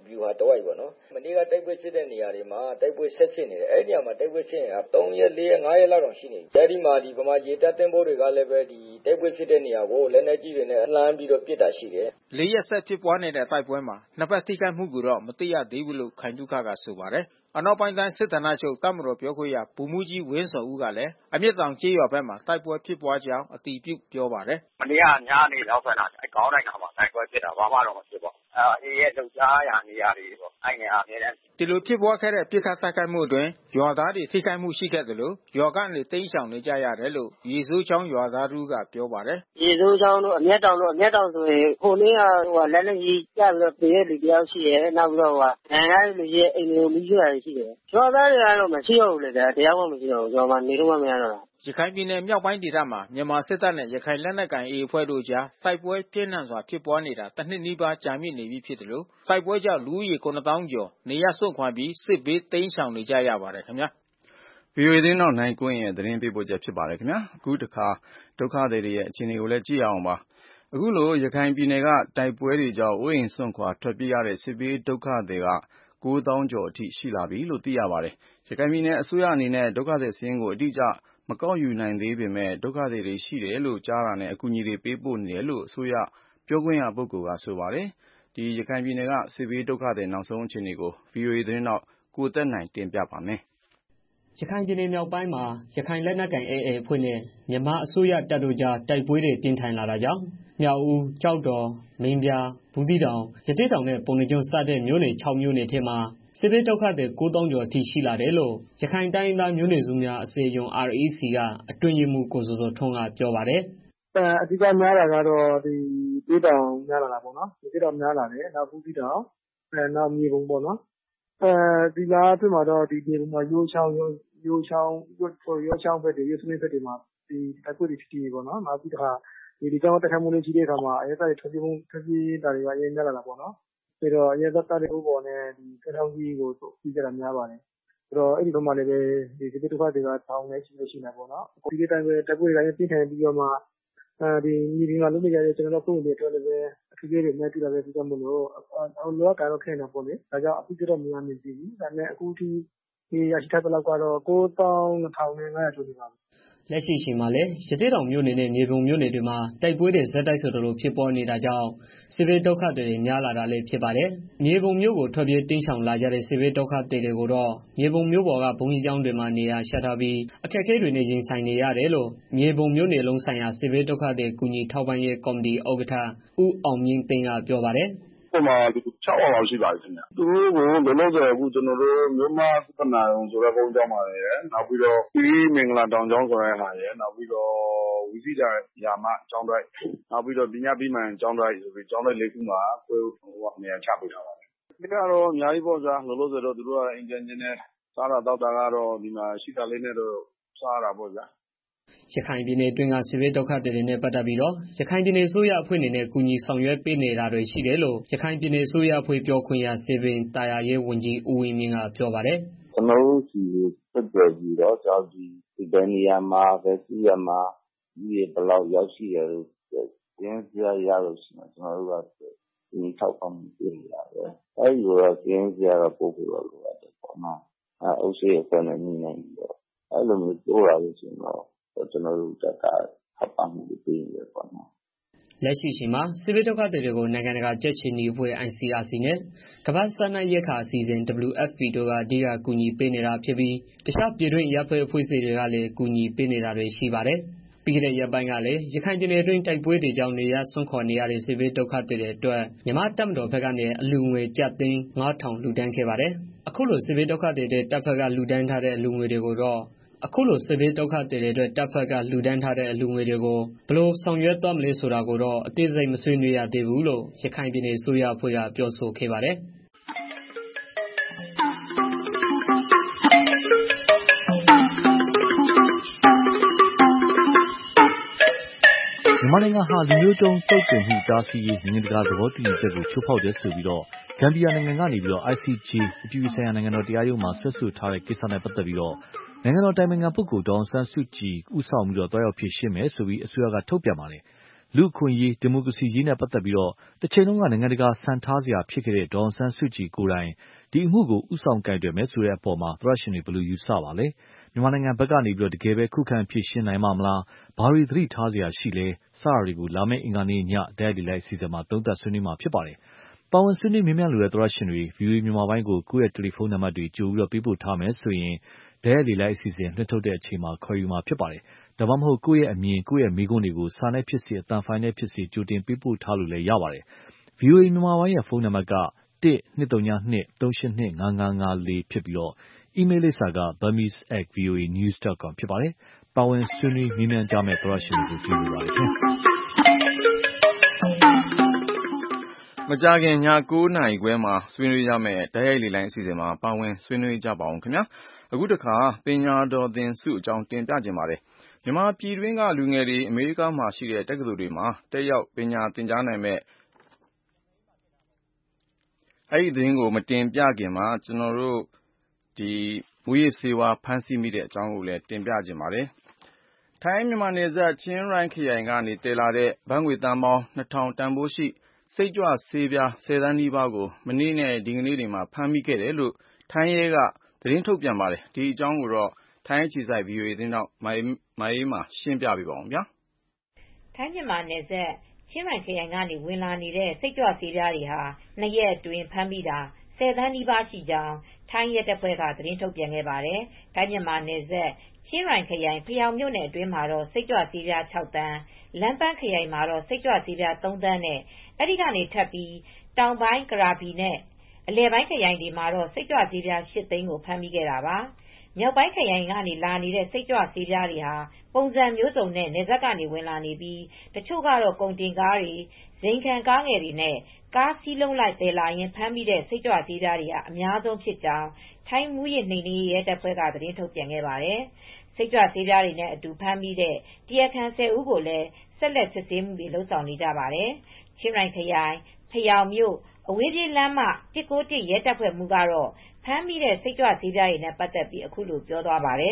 ဗျူဟာတဝိုက်ပေါ့နော်မနေ့ကတိုက်ပွဲဖြစ်တဲ့နေရာတွေမှာတိုက်ပွဲဆက်ဖြစ်နေတယ်အဲ့ဒီနေရာမှာတိုက်ပွဲဖြစ်နေတာသုံးရက်လေးရက်ငါးရက်လောက်တောင်ရှိနေတယ်ဒီမှာဒီဗမာရေတပ်သင်္ဘောတွေကလည်းပဲဒီတိုက်ပွဲဖြစ်တဲ့နေရာကိုလက်နက်ကြီးတွေနဲ့အလှမ်းပြီးတော့ပစ်တာရှိတယ်လေးရက်ဆက်ဖြစ်ပွားနေတဲ့တိုက်ပွဲမှာနှစ်ဖက်ထိခိုက်မှုကိုတော့မသိရသေးဘူးလို့ခိုင်တုခကဆိုပါတယ်အနောက်ပိုင်းတိုင်းစစ်ဌာနချုပ်တပ်မတော်ပြောခွင့်ရဗိုလ်မှူးကြီးဝင်းစောဦးကလည်းအမြင့်တောင်ကျေးရွာဘက်မှာတိုက်ပွဲဖြစ်ပွားကြောင်းအတည်ပြုပြောပါတယ်မနေ့ကညနေလောက်ဆက်လာအဲကောင်းတိုင်းကမှာတိုက်ပွဲဖြစ်တာဘာမှတော့မဖြစ်ပါဘူးအဲအေးရဲ့လောက်ကြားရနေရတယ်ပေါ့အဲ့နေအမြဲတမ်းဒီလိုဖြစ်ပွားခဲ့တဲ့ပြစ်ခတ်တိုက်ခိုက်မှုအတွင်းရွာသားတွေထိခိုက်မှုရှိခဲ့တယ်လို့ရွာကနေတိမ်းရှောင်နေကြရတယ်လို့ရေစိုးချောင်းရွာသားတို့ကပြောပါတယ်ရေစိုးချောင်းတို့အမြတ်တောင်တို့အမြတ်တောင်ဆိုရင်ခုနေ့ကဟိုလက်လက်ကြီးကျပြီးတော့ပြေးလူတယောက်ရှိရဲနောက်ပြီးတော့ဟိုနိုင်ငံလူကြီးအိမ်လူမျိုးရွာရှိတယ်ရွာသားတွေကတော့မရှိတော့ဘူးလေတရားမှမရှိတော့ဘူးရွာမှာနေတော့မှမရတော့တာရခိုင်ပြည်နယ်မြောက်ပိုင်းဒေသမှာမြန်မာစစ်တပ်နဲ့ရခိုင်လက်နက်ကိုင် အေအေ အဖွဲ့တို့ကြားတိုက်ပွဲပြင်းထန်စွာဖြစ်ပွားနေတာတစ်နှစ်နီးပါးကြာမြင့်နေပြီဖြစ်တယ်လို့တိုက်ပွဲကြောင့်လူဦးရေခုနစ်သောင်းကျော်နေရပ်စွန့်ခွာပြီးစစ်ဘေးတိမ်းရှောင်နေကြရပါတယ်ခင်ဗျာဗီအိုအေသတင်းတော်နိုင်ကွင်းရဲ့သတင်းပေးပို့ချက်ဖြစ်ပါတယ်ခင်ဗျာအခုတခါဒုက္ခသည်တွေရဲ့အခြေအနေကိုလည်းကြည့်အောင်ပါအခုလိုရခိုင်ပြည်နယ်ကတိုက်ပွဲတွေကြောင့်အိုးအိမ်စွန့်ခွာထွက်ပြေးရတဲ့စစ်ဘေးဒုက္ခသည်ကကိုးသောင်းကျော်အထိရှိလာပြီလို့သိရပါတယ်ရခိုင်ပြည်နယ်အစိုးရအနေနဲ့ဒုက္ခသည်စာရင်းကိုအတိအကျမကောက်ယူနိုင်သေးပေမဲ့ဒုက္ခသည်တွေရှိတယ်လို့ကြားတာနဲ့အကူအညီတွေပေးပို့နေတယ်လို့အစိုးရပြောခွင့်ရပုဂ္ဂိုလ်ကဆိုပါတယ်ဒီရခိုင်ပြည်နယ်ကစစ်ဘေးဒုက္ခသည်နောက်ဆုံးအခြေအနေကို ဗီအိုအေ သတင်းတောက်ကိုသက်နိုင်တင်ပြပါမယ်ရခိုင်ပြည်နယ်မြောက်ပိုင်းမှာရခိုင်လက်နက်ကိုင် အေအေ အဖွဲ့နဲ့မြန်မာအစိုးရတပ်တို့ကြားတိုက်ပွဲတွေပြင်းထန်လာတာကြောင့်မြောက်ဦးကျောက်တော်မင်းပြားဘူးသီးတောင်ရသေ့တောင်နဲ့ပုဏ္ဏားကျွန်းစတဲ့မြို့နယ်ခြောက်မြို့နယ်ထဲမှာစစ်ဘေးဒုက္ခသည်ကိုးသောင်းကျော်အထိရှိလာတယ်လို့ရခိုင်တိုင်းရင်းသားမျိုးနွယ်စုများအစည်းအရုံး အာရ်အေးစီ ကအတွင်းရေးမှူးကိုစောစောထွန်းကပြောပါတယ်အဓိကများတာကတော့ဒီဒေသတောင်များလာတာပေါ့နော်ဒေသတောင်များလာတယ်နောက်ဘူးသီးတောင်အဲနောက်မြေပုံပေါ့နော်အဲဒီလားအတွင်းမှာတော့ဒီမြေပုံမှာရိုးချောင်းရိုးချောင်းရိုးချောင်းဘက်တွေရိုးစနစ်ဘက်တွေမှာဒီတိုက်ပွဲတွေဖြစ်နေပေါ့နော်နောက်ပြီးတော့ဒီဒီကြောင့်တက်ခတ်မှုလေးရှိတဲ့အခါမှာအရဲသားတွေထွက်ပြေးမှုထွက်ပြေးတာတွေကအရင်များလာတာပေါ့နော်ပြီးတော့အရဲသားတွေဥပေါ်နဲ့ဒီကထောင်ကြီးကိုပြီးကြတာများပါတယ်ဆိုတော့အဲ့ဒီတော့မှလည်းပဲဒီဒီဒုက္ခတွေကထောင်နေရှိနေရှိနေပေါ့နော်ဒီဒီတိုင်းပဲတိုက်ပွဲတွေလည်းပြင်းထန်ပြီးတော့မှအဲဒီညီဒီမှာလုံးမရတဲ့ကျွန်တော်တို့ပုံတွေအတွက်လည်းပဲအခက်အခဲတွေများပြလာတဲ့ဒီကြောင့်မလို့အော်လောကတော့ခဲနေတာပေါ့လေဒါကြောင့်အခုကျတော့မြန်နေပြီဒါနဲ့အခုထိဒီရရှိတဲ့လောက်ကတော့ကိုးသောင်းနှစ်ထောင်နဲ့ငါးရာကျော်နေပါပြီလက်ရှိချိန်မှာလည်းရသေ့တောင်မြို့နယ်နဲ့မြေပုံမြို့နယ်တွေမှာတိုက်ပွဲတွေဇက်တိုက်ဆိုသလိုဖြစ်ပေါ်နေတာကြောင့်စစ်ဘေးဒုက္ခတွေများလာတာလည်းဖြစ်ပါတယ်။မြေပုံမြို့ကိုထွက်ပြေးတင်းရှောင်လာကြတဲ့စစ်ဘေးဒုက္ခတွေကိုတော့မြေပုံမြို့ပေါ်ကဘုံကြီးကျောင်းတွေမှာနေရာချထားပြီးအခက်အခဲတွေနဲ့ရင်ဆိုင်နေရတယ်လို့မြေပုံမြို့နယ်လုံးဆိုင်ရာစစ်ဘေးဒုက္ခတွေကူညီထောက်ပံ့ရေးကော်မတီဥက္ကဋ္ဌဦးအောင်မြင့်သိန်းကပြောပါတယ်။ဟိုမှာခြောက်အောင်ရှိပါပြီခင်ဗျ။သူတို့ကိုလုံးလုံးဆိုအခုကျွန်တော်တို့မြို့မသနာရုံဆိုတဲ့ဘုံကျောင်းမှာရယ်နောက်ပြီးတော့ပြီးမင်္ဂလာတောင်ကျောင်းဆိုတဲ့ဟာရယ်နောက်ပြီးတော့ဝီစီတာရာမကျောင်းတိုက်နောက်ပြီးတော့ပညာပြီးမှန်ကျောင်းတိုက်ဆိုပြီးကျောင်းတိုက်လေးခုမှာကိုယ်ဟိုနေရာချပေးထားပါတယ်။ဒီကတော့အများကြီးပေါ့စားလုံးလုံးဆိုတော့သူတို့ကအင်ဂျင်ဂျင်နဲ့စားတာတောက်တာကတော့ဒီမှာရှိတာလေးနဲ့တော့စားတာပေါ့ဗျာ။ရခိုင်ပြည်နယ်အတွင်းကစစ်ဘေးဒုက္ခတွေနဲ့ပတ်သက်ပြီးတော့ရခိုင်ပြည်နယ်အစိုးရအဖွဲ့အနေနဲ့ကူညီဆောင်ရွက်ပေးနေတာတွေရှိတယ်လို့ရခိုင်ပြည်နယ်အစိုးရအဖွဲ့ပြောခွင့်ရစေပင်တာယာရေးဝန်ကြီးဦးဝင်းမြင့်ကပြောပါတယ်။ကျွန်တော်တို့ဒီဆက်သွယ်ပြီးတော့ကြောက်ဒီဒီဘယ်နေရာမှာပဲစီးရမှာဒီဘယ်လောက်ရောက်ရှိရလို့ရင်းစရာရလို့ရှိရင်ကျွန်တော်တို့ကဒီထောက်ပံ့ပေးရတာပဲအဲဒီလိုတော့ရင်းစရာတော့ပို့ပြီးတော့လိုတယ်ပေါ့နော်အဲအုပ်စုရဲ့အဖွဲ့နဲ့ညီနေပြီးတော့အဲလိုမျိုးပြောရလို့ရှိရင်တော့ကျွန်တော်တို့တက်တာထောက်ပံ့မှုပေးရပေါ့နော်လက်ရှိချိန်မှာစစ်ဘေးဒုက္ခသည်တွေကိုနိုင်ငံတကာကြက်ချီနီအဖွဲ့ အိုင် စီ အာ စီ နဲ့ကမ္ဘာ့စားနပ်ရိက္ခာအစီအစဉ် ဒဗ်လိူ အက်ဖ် ပီ တို့ကအဓိကကူညီပေးနေတာဖြစ်ပြီးတခြားပြည်တွင်းအရပ်ဘက်အဖွဲ့အစည်းတွေကလည်းကူညီပေးနေတာတွေရှိပါတယ်။ပြီးခဲ့တဲ့ရက်ပိုင်းကလည်းရခိုင်ပြည်နယ်အတွင်းတိုက်ပွဲတွေကြောင့်နေရဆွန့်ခွာနေရတဲ့စစ်ဘေးဒုက္ခသည်တွေအတွက်မြန်မာတပ်မတော်ဘက်ကနေအလူငွေကျပ်သိန်းငါးထောင်လှူဒန်းခဲ့ပါတယ်။အခုလိုစစ်ဘေးဒုက္ခသည်တွေတပ်ဖက်ကလှူဒန်းထားတဲ့အလူငွေတွေကိုတော့အခုလိုစစ်ဘေးဒုက္ခသည်တွေအတွက်တပ်ဖက်ကလှူဒန်းထားတဲ့အလူငွေတွေကိုဘယ်လိုဆောင်ရွက်သွားမလဲဆိုတာကိုတော့အသေးစိတ်မဆွေးနွေးရသေးဘူးလို့ရခိုင်ပြည်နယ်အစိုးရအဖွဲ့ကပြောဆိုခဲ့ပါတယ်။မြန်မာနိုင်ငံဟာလူမျိုးတုံးတုတ်တင်မှုတားဆီးရေးနိုင်ငံတကာသဘောတူညီချက်ကိုချိုးဖောက်တယ်ဆိုပြီးတော့ဂမ်ဘီယာနိုင်ငံကနေပြီးတော့ အိုင် စီ ဂျေ အပြည်ပြည်ဆိုင်ရာနိုင်ငံတော်တရားရုံးမှာဆွဲဆိုထားတဲ့ကိစ္စနဲ့ပတ်သက်ပြီးတော့နိုင်ငံတော်တိုင်ပင်ခံပုဂ္ဂိုလ်ဒေါ်အောင်ဆန်းစုကြည်ဦးဆောင်ပြီးတော့တွားရောက်ဖြေရှင်းမယ်ဆိုပြီးအစိုးရကထုတ်ပြန်ပါတယ်။လူ့အခွင့်အရေးဒီမိုကရေစီရေးနဲ့ပတ်သက်ပြီးတော့တစ်ချိန်လုံးကနိုင်ငံတကာစံထားစရာဖြစ်ခဲ့တဲ့ဒေါ်အောင်ဆန်းစုကြည်ကိုယ်တိုင်ဒီအမှုကိုဥဆောင်ကိုင်တွယ်မယ်ဆိုတဲ့အပေါ်မှာသရရှင်တွေဘယ်လိုယူဆပါလဲမြန်မာနိုင်ငံဘက်ကနေပြီးတော့တကယ်ပဲခုခံဖြေရှင်းနိုင်မှာမလားဘာတွေသတိထားစရာရှိလဲစတာတွေကိုလာမယ့်အင်္ဂါနေ့ညတိုက်ရိုက်လိုက်စီစဉ်မှာသုံးသပ်ဆွေးနွေးမှာဖြစ်ပါတယ်ပါဝင်ဆွေးနွေးမြင်မြန်လိုတဲ့သရရှင်တွေ ဗီအိုအေ မြန်မာပိုင်းကိုကိုယ့်ရဲ့တယ်လီဖုန်းနံပါတ်တွေကြိုပြီးတော့ပေးပို့ထားမယ်ဆိုရင်တိုက်ရိုက်လိုက်အစီအစဉ်လွှင့်ထုတ်တဲ့အချိန်မှာခေါ်ယူမှာဖြစ်ပါတယ်ဒါမှမဟုတ်ကိုယ့်ရဲ့အမြင်ကိုယ့်ရဲ့မိကုန်းတွေကိုစာနဲ့ဖြစ်စေအသံဖိုင်နဲ့ဖြစ်စေကြိုတင်ပေးပို့ထားလို့လည်းရပါတယ် ဗီအိုအေ မြန်မာပိုင်းရဲ့ဖုန်းနံပါတ်က one two three two three eight two five five four ဖြစ်ပြီးတော့ email လိပ်စာက burmese at voa news dot com ဖြစ်ပါတယ်။ပါဝင်ဆွေးနွေးမြင်းမြန်ကြမဲ့သရရှင်တွေကိုကြည့်လို့ပါတယ်။မကြခင်ညnineနာရီခွဲမှာဆွေးနွေးကြမဲ့တိုက်ရိုက်လေလိုင်းအစီအစဉ်မှာပါဝင်ဆွေးနွေးကြပါအောင်ခင်ဗျာ။အခုတခါပညာတော်သင်စုအကြောင်းတင်ပြခြင်းပါတယ်။မြန်မာပြည်တွင်းကလူငယ်တွေအမေရိကမှာရှိတဲ့တက္ကသိုလ်တွေမှာတက်ရောက်ပညာသင်ကြားနိုင်မဲ့အဲ့ဒီသတင်းကိုမတင်ပြခင်မှာကျွန်တော်တို့ဒီမူရစ်စေဝါဖမ်းဆီးမိတဲ့အကြောင်းကိုလည်းတင်ပြခြင်းပါတယ်။ထိုင်းမြန်မာနယ်စပ်ချင်းရိုင်းခရိုင်ကနေတည်လာတဲ့ဘတ်ငွေတန်ပေါင်းtwo thousandတန်ဖိုးရှိစိတ်ကြွဆေးပြားtenသန်းနီးပါးကိုမနေ့နဲ့ဒီကနေ့တွေမှာဖမ်းမိခဲ့တယ်လို့ထိုင်းရဲကသတင်းထုတ်ပြန်ပါတယ်။ဒီအကြောင်းကိုတော့ထိုင်းအခြေစိုက် ဗီအိုအေ သတင်းတောက်မအေးမာရှင်းပြပေးပါအောင်ဗျာ။ထိုင်းမြန်မာနယ်စပ်ချင်းရိုင်ခရိုင်ကနေဝင်လာနေတဲ့စိတ်ကြွဆေးပြားတွေဟာနှစ်ရက်အတွင်းဖမ်းမိတာtenသန်းနီးပါးရှိကြောင်းထိုင်းရဲတပ်ဖွဲ့ကသတင်းထုတ်ပြန်ခဲ့ပါတယ်။ထိုင်းမြန်မာနယ်စပ်ချင်းရိုင်ခရိုင်ဖျောင်မြို့နယ်အတွင်းမှာတော့စိတ်ကြွဆေးပြားsixသန်းလမ်းပန်းခရိုင်မှာတော့စိတ်ကြွဆေးပြားthreeသန်းနဲ့အဲဒီကနေထပ်ပြီးတောင်ပိုင်းကရာဘီနဲ့အလယ်ပိုင်းခရိုင်တွေမှာတော့စိတ်ကြွဆေးပြားeightသိန်းကိုဖမ်းမိခဲ့တာပါမြောက်ပိုင်းခရိုင်ကနေလာနေတဲ့စိတ်ကြွဆေးပြားတွေဟာပုံစံမျိုးစုံနဲ့နယ်စပ်ကနေဝင်လာနေပြီးတချို့ကတော့ကုန်တင်ကားတွေဇိမ်ခံကားငယ်တွေနဲ့ကားစီးလုံးလိုက်တည်လာရင်ဖမ်းမိတဲ့စိတ်ကြွဆေးပြားတွေကအများဆုံးဖြစ်ကြောင်းထိုင်းမူရစ်နှိမ်နင်းရေးတပ်ဖွဲ့ကသတင်းထုတ်ပြန်ခဲ့ပါတယ်စိတ်ကြွဆေးပြားတွေနဲ့အတူဖမ်းမိတဲ့တရားခံtenဦးကိုလည်းဆက်လက်စစ်ဆေးမှုတွေလုပ်ဆောင်နေကြပါတယ်ချင်းရိုင်ခရိုင်ဖျောင်မြို့အဝေးပြေးလမ်းမone ninety oneရဲတပ်ဖွဲ့မှူးကတော့ဖမ်းမိတဲ့စိတ်ကြွဆေးပြားတွေနဲ့ပတ်သက်ပြီးအခုလိုပြောသွားပါတယ်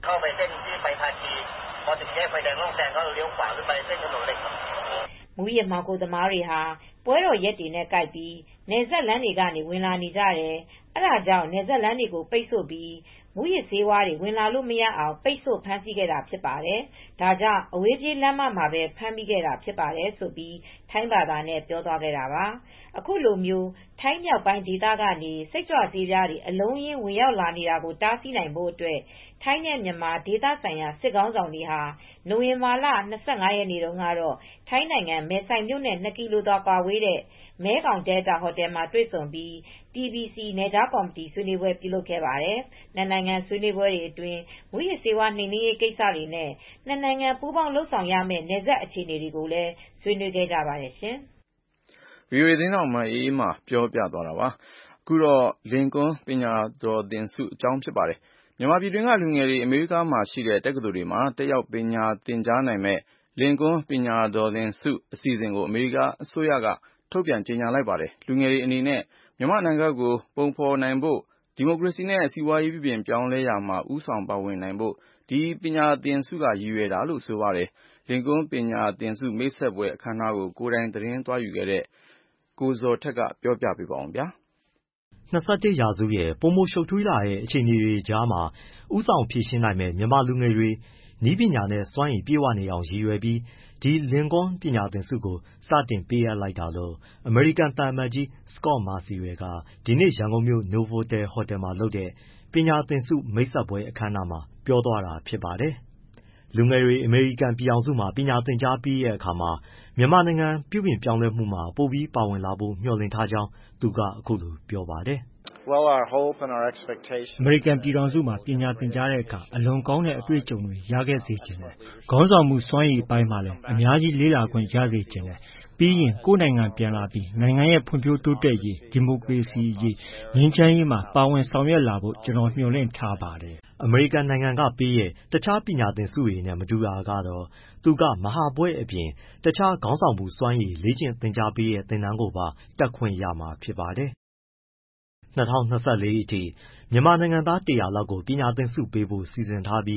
မူရစ်မောင်ကိုသမားတွေဟာပွဲတော်ရက်တွေနဲ့ကိုက်ပြီးနယ်စပ်လမ်းတွေကနေဝင်လာနေကြတယ်အဲဒါကြောင့်နယ်စပ်လမ်းတွေကိုပိတ်ဆို့ပြီးမူရစ်ဆေးဝါးတွေဝင်လာလို့မရအောင်ပိတ်ဆို့ဖမ်းဆီးခဲ့တာဖြစ်ပါတယ်ဒါကြောင့်အဝေးပြေးလမ်းမမှာပဲဖမ်းမိခဲ့တာဖြစ်ပါတယ်ဆိုပြီးထိုင်းဘာသာနဲ့ပြောသွားခဲ့တာပါအခုလိုမျိုးထိုင်းမြောက်ပိုင်းဒေသကနေစိတ်ကြွဆေးပြားတွေအလုံးရင်းဝင်ရောက်လာနေတာကိုတားဆီးနိုင်ဖို့အတွက်ထိုင်းနဲ့မြန်မာဒေသဆိုင်ရာစစ်ကောင်ဆောင်တွေဟာနိုဝင်ဘာလtwenty-fiveရက်နေ့တုန်းကတော့ထိုင်းနိုင်ငံမဲဆိုင်မြို့နဲ့twoကီလိုသာကွာဝေးတဲ့မဲခေါင်ဒဲလ်တာဟိုတယ်မှာတွေ့ဆုံပြီး တီ ဘီ စီ နယ်ခြားကော်မတီဆွေးနွေးပွဲပြုလုပ်ခဲ့ပါတယ်။နှစ်နိုင်ငံဆွေးနွေးပွဲတွေအတွင်းမူရစ်ဆေးဝါးနှိမ်နင်းရေးကိစ္စတွေနဲ့နှစ်နိုင်ငံပူးပေါင်းလုပ်ဆောင်ရမယ့်နယ်စပ်အခြေအနေတွေကိုလည်းဆွေးနွေးခဲ့ကြပါတယ်ရှင်။ ဗီအိုအေ သတင်းထောက်မအေးမာပြောပြသွားတာပါ။အခုတော့လင်ကွန်းပညာတော်သင်ဆုအကြောင်းဖြစ်ပါတယ်။မြန်မာပြည်တွင်းကလူငယ်တွေအမေရိကမှာရှိတဲ့တက္ကသိုလ်တွေမှာတက်ရောက်ပညာသင်ကြားနိုင်မဲ့လင်ကွန်းပညာတော်သင်ဆုအစီအစဉ်ကိုအမေရိကအစိုးရကထုတ်ပြန်ကြေညာလိုက်ပါတယ်။လူငယ်တွေအနေနဲ့မြန်မာနိုင်ငံကိုပုံဖော်နိုင်ဖို့ဒီမိုကရေစီနဲ့စီးပွားရေးပြုပြင်ပြောင်းလဲရာမှာဦးဆောင်ပါဝင်နိုင်ဖို့ဒီပညာသင်ဆုကရည်ရွယ်တာလို့ဆိုပါတယ်။လင်ကွန်းပညာသင်ဆုမိတ်ဆက်ပွဲအခမ်းအနားကိုကိုယ်တိုင်သတင်းသွားယူခဲ့တဲ့ကိုဇော်ထက်ကပြောပြပေးပါဦးဗျာ။၂၁ရာစုရဲ့ပိုမိုရှုပ်ထွေးလာတဲ့အခြေအနေတွေကြားမှာဦးဆောင်ဖြေရှင်းနိုင်မဲ့မြန်မာလူငယ်တွေနည်းပညာနဲ့စွမ်းရည်ပြည့်ဝနေအောင်ရည်ရွယ်ပြီးဒီလင်ကွန်းပညာသင်ဆုကိုစတင်ပေးအပ်လိုက်တာလို့အမေရိကန်သံအမတ်ကြီး Scot Marciel ကဒီနေ့ရန်ကုန်မြို့ Novotel ဟိုတယ်မှာလုပ်တဲ့ပညာသင်ဆုမိတ်ဆက်ပွဲအခမ်းအနားမှာပြောသွားတာဖြစ်ပါတယ်။လူငယ်တွေအမေရိကန်ပြည်ထောင်စုမှာပညာသင်ကြားပြီးတဲ့အခါမှာမြန်မာနိုင်ငံပြုပြင်ပြောင်းလဲမှုမှာပိုပြီးပါဝင်လာဖို့မျှော်လင့်ထားကြောင်းသူကအခုလိုပြောပါတယ်။ “အမေရိကန်ပြည်ထောင်စုမှာပညာသင်ကြားတဲ့အခါအလွန်ကောင်းတဲ့အတွေ့အကြုံတွေရခဲ့စေချင်တယ်။ခေါင်းဆောင်မှုစွမ်းရည်အပိုင်းမှာလည်းအများကြီးလေ့လာခွင့်ရစေချင်တယ်။ပြီးရင်ကိုယ့်နိုင်ငံပြန်လာပြီးနိုင်ငံရဲ့ဖွံ့ဖြိုးတိုးတက်ရေးဒီမိုကရေစီရေးငြိမ်းချမ်းရေးမှာပါဝင်ဆောင်ရွက်လာဖို့ကျွန်တော်မျှော်လင့်ထားပါတယ်။ ” အမေရိကန်နိုင်ငံကပေးတဲ့တခြားပညာသင်ဆုတွေနဲ့မတူတာကတော့သူကမဟာဘွဲ့အပြင်တခြားခေါင်းဆောင်မှုစွမ်းရည်လေ့ကျင့်သင်ကြားပေးတဲ့သင်တန်းကိုပါတက်ခွင့်ရမှာဖြစ်ပါတယ်။၂၀၂၄အထိမြန်မာနိုင်ငံသားone hundredလောက်ကိုပညာသင်ဆုပေးဖို့စီစဉ်ထားပြီး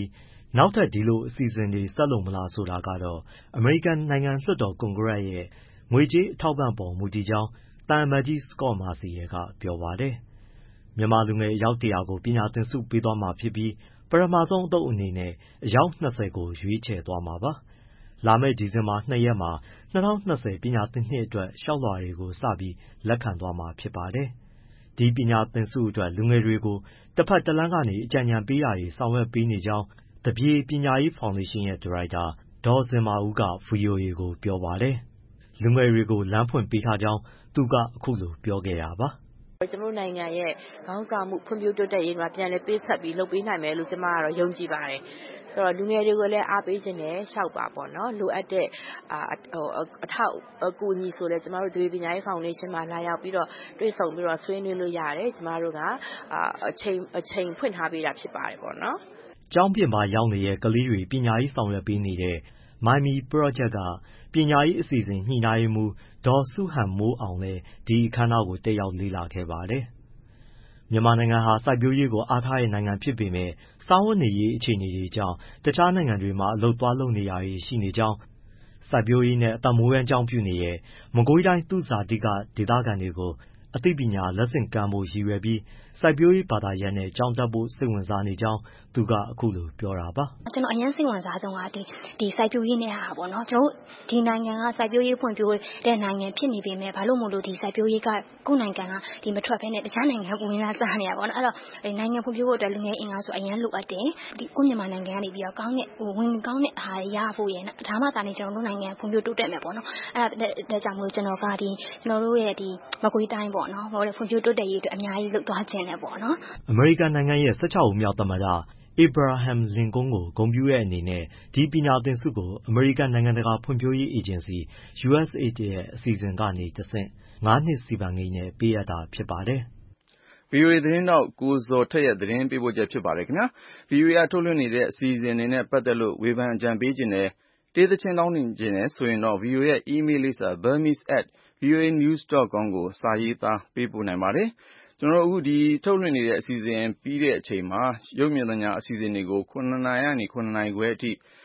နောက်ထပ်ဒီလိုအစီအစဉ်တွေဆက်လုပ်မလားဆိုတာကတော့အမေရိကန်နိုင်ငံလွှတ်တော်ကွန်ဂရက်ရဲ့ငွေကြေးအထောက်အပံ့ပေါ်မူတည်ကြောင်းသံအမတ်ကြီး Scott Marciel ကပြောပါတယ်။ မြန်မာလူငယ်အယောက် ၁၀၀ ကိုပညာသင်ဆုပေးသွားမှာဖြစ်ပြီးပထမဆုံးအသုတ်အနေနဲ့အယောက် ၂၀ ကိုရွေးချယ်သွားမှာပါ။ လာမယ့်ဒီဇင်ဘာ ၂ ရက်မှာ ၂၀၂၀ ပညာသင်နှစ်အတွက်လျှောက်လွှာတွေကိုစပြီးလက်ခံသွားမှာဖြစ်ပါတယ်။ ဒီပညာသင်ဆုအတွက်လူငယ်တွေကိုတဖက်တလမ်းကနေအကြံဉာဏ်ပေးတာတွေဆောင်ရွက်ပေးနေကြောင်း The Pew ပညာရေးဖောင်ဒေးရှင်းရဲ့ဒါရိုက်တာ ဒေါ်ဇင်မာဦးက ဗွီအိုအေကိုပြောပါတယ်။ လူငယ်တွေကိုလမ်းဖွင့်ပေးထားကြောင်းသူကအခုလိုပြောခဲ့တာပါ။ကျမတို့နိုင်ငံရဲ့ခေါင်းဆောင်မှုဖွံ့ဖြိုးတိုးတက်ရေးမှာပြန်လည်ပေးဆပ်ပြီးလုပ်ပေးနိုင်မယ်လို့ကျမကတော့ယုံကြည်ပါတယ်။ဆိုတော့လူငယ်တွေကိုလည်းအားပေးခြင်းနဲ့လျှောက်ပါပေါ့နော်လိုအပ်တဲ့အထောက်အကူအညီဆိုလဲကျမတို့ The Pew ပညာရေးဖောင်ဒေးရှင်းမှာလာရောက်ပြီးတော့တွေ့ဆုံပြီးတော့ဆွေးနွေးလို့ရတယ်ကျမတို့ကအချိန်အချိန်ဖွင့်ထားပေးတာဖြစ်ပါတယ်ပေါ့နော်။ကျောင်းပြင်ပရောက်နေတဲ့ကလေးတွေပညာရေးဆောင်ရွက်ပေးနေတဲ့ Myme Project ကပညာရေးအစီအစဉ်ညှိနှိုင်းရေးမှူးဒေါ်စုဟန်မိုးအောင်လည်းဒီအခမ်းအနားကိုတက်ရောက်လေ့လာခဲ့ပါတယ်။ မြန်မာနိုင်ငံဟာစိုက်ပျိုးရေးကိုအားထားတဲ့နိုင်ငံဖြစ်ပေမဲ့ စားဝတ်နေရေးအခြေအနေတွေကြောင့်တခြားနိုင်ငံတွေမှာအလုပ်သွားလုပ်နေတာတွေရှိနေကြောင်း စိုက်ပျိုးရေးနဲ့အသက်မွေးဝမ်းကျောင်းပြုနေတဲ့မကွေးတိုင်းသုဇာတိကဒေသခံတွေကိုအသိပညာလက်ဆင့်ကမ်းဖို့ရည်ရွယ်ပြီးစိုက်ပျိုးရေးဘာသာရပ်နဲ့ကျောင်းတက်ဖို့စိတ်ဝင်စားနေကြောင်းသူကအခုလိုပြောတာပါ။ကျွန်တော်အရင်စိတ်ဝင်စားဆုံးကဒီဒီစိုက်ပျိုးရေးနဲ့ဟာပေါ့နော်ကျွန်တော်ဒီနိုင်ငံကစိုက်ပျိုးရေးဖွံ့ဖြိုးတဲ့နိုင်ငံဖြစ်နေပေမဲ့ဘာလို့မို့လို့ဒီစိုက်ပျိုးရေးကကိုယ်နိုင်ငံကဒီမထွက်ဘဲနဲ့တခြားနိုင်ငံကဝင်လာစားနေရပါတော့အဲ့တော့နိုင်ငံဖွံ့ဖြိုးဖို့အတွက်လူငယ်အင်အားဆိုအရင်လိုအပ်တယ်ဒီကိုမြန်မာနိုင်ငံကနေပြီးတော့ကောင်းတဲ့ဟိုဝင်ကောင်းတဲ့အာဟာရရဖို့ရယ်ဒါမှသာနေကျွန်တော်တို့နိုင်ငံဖွံ့ဖြိုးတိုးတက်မယ်ပေါ့နော်အဲ့ဒါကြောင့်မို့ကျွန်တော်ကဒီကျွန်တော်တို့ရဲ့ဒီမကွေးတိုင်းပေါ့နော်ဟိုဖွံ့ဖြိုးတိုးတက်ရေးအတွက်အများကြီးလုပ်သွားခြင်းနဲ့ပေါ့နော်အမေရိကန်နိုင်ငံရဲ့၁၆ဦးမြောက်သမ္မတAbraham Lincoln ကိုဂုဏ်ပြုတဲ့အနေနဲ့ဒီပညာသင်ဆုကိုအမေရိကန်နိုင်ငံတကာဖွံ့ဖြိုးရေးအေဂျင်စီ U S A I D ရဲ့အစီအစဉ်ကနေတဆင့်ငါးနှစ်စီမံကိန်းနဲ့ပေးအပ်တာဖြစ်ပါတယ်။ ဗွီအိုအေသတင်းထောက်ကိုဇော်ထက်ရဲ့သတင်းပေးပို့ချက်ဖြစ်ပါတယ်ခင်ဗျာ။ ဗွီအိုအေကထုတ်လွှင့်နေတဲ့အစီအစဉ်တွေနဲ့ပတ်သက်လို့ဝေဖန်အကြံပေးခြင်းနဲ့တေးသချင်းတောင်းတင်ခြင်းနဲ့ဆိုရင်တော့ ဗွီအိုအေရဲ့ email လိပ်စာ burmese at voanews dot com ကိုစာရေးသားပေးပို့နိုင်ပါတယ်။ကျွန်တော်တို့အခုဒီထုတ်လွှင့်နေတဲ့အစီအစဉ်ပြီးတဲ့အချိန်မှာရုပ်မြင်သံကြားအစီအစဉ်တွေကိုခုနှစ်နာရီကနေခုနှစ်နာရီခွဲအထိ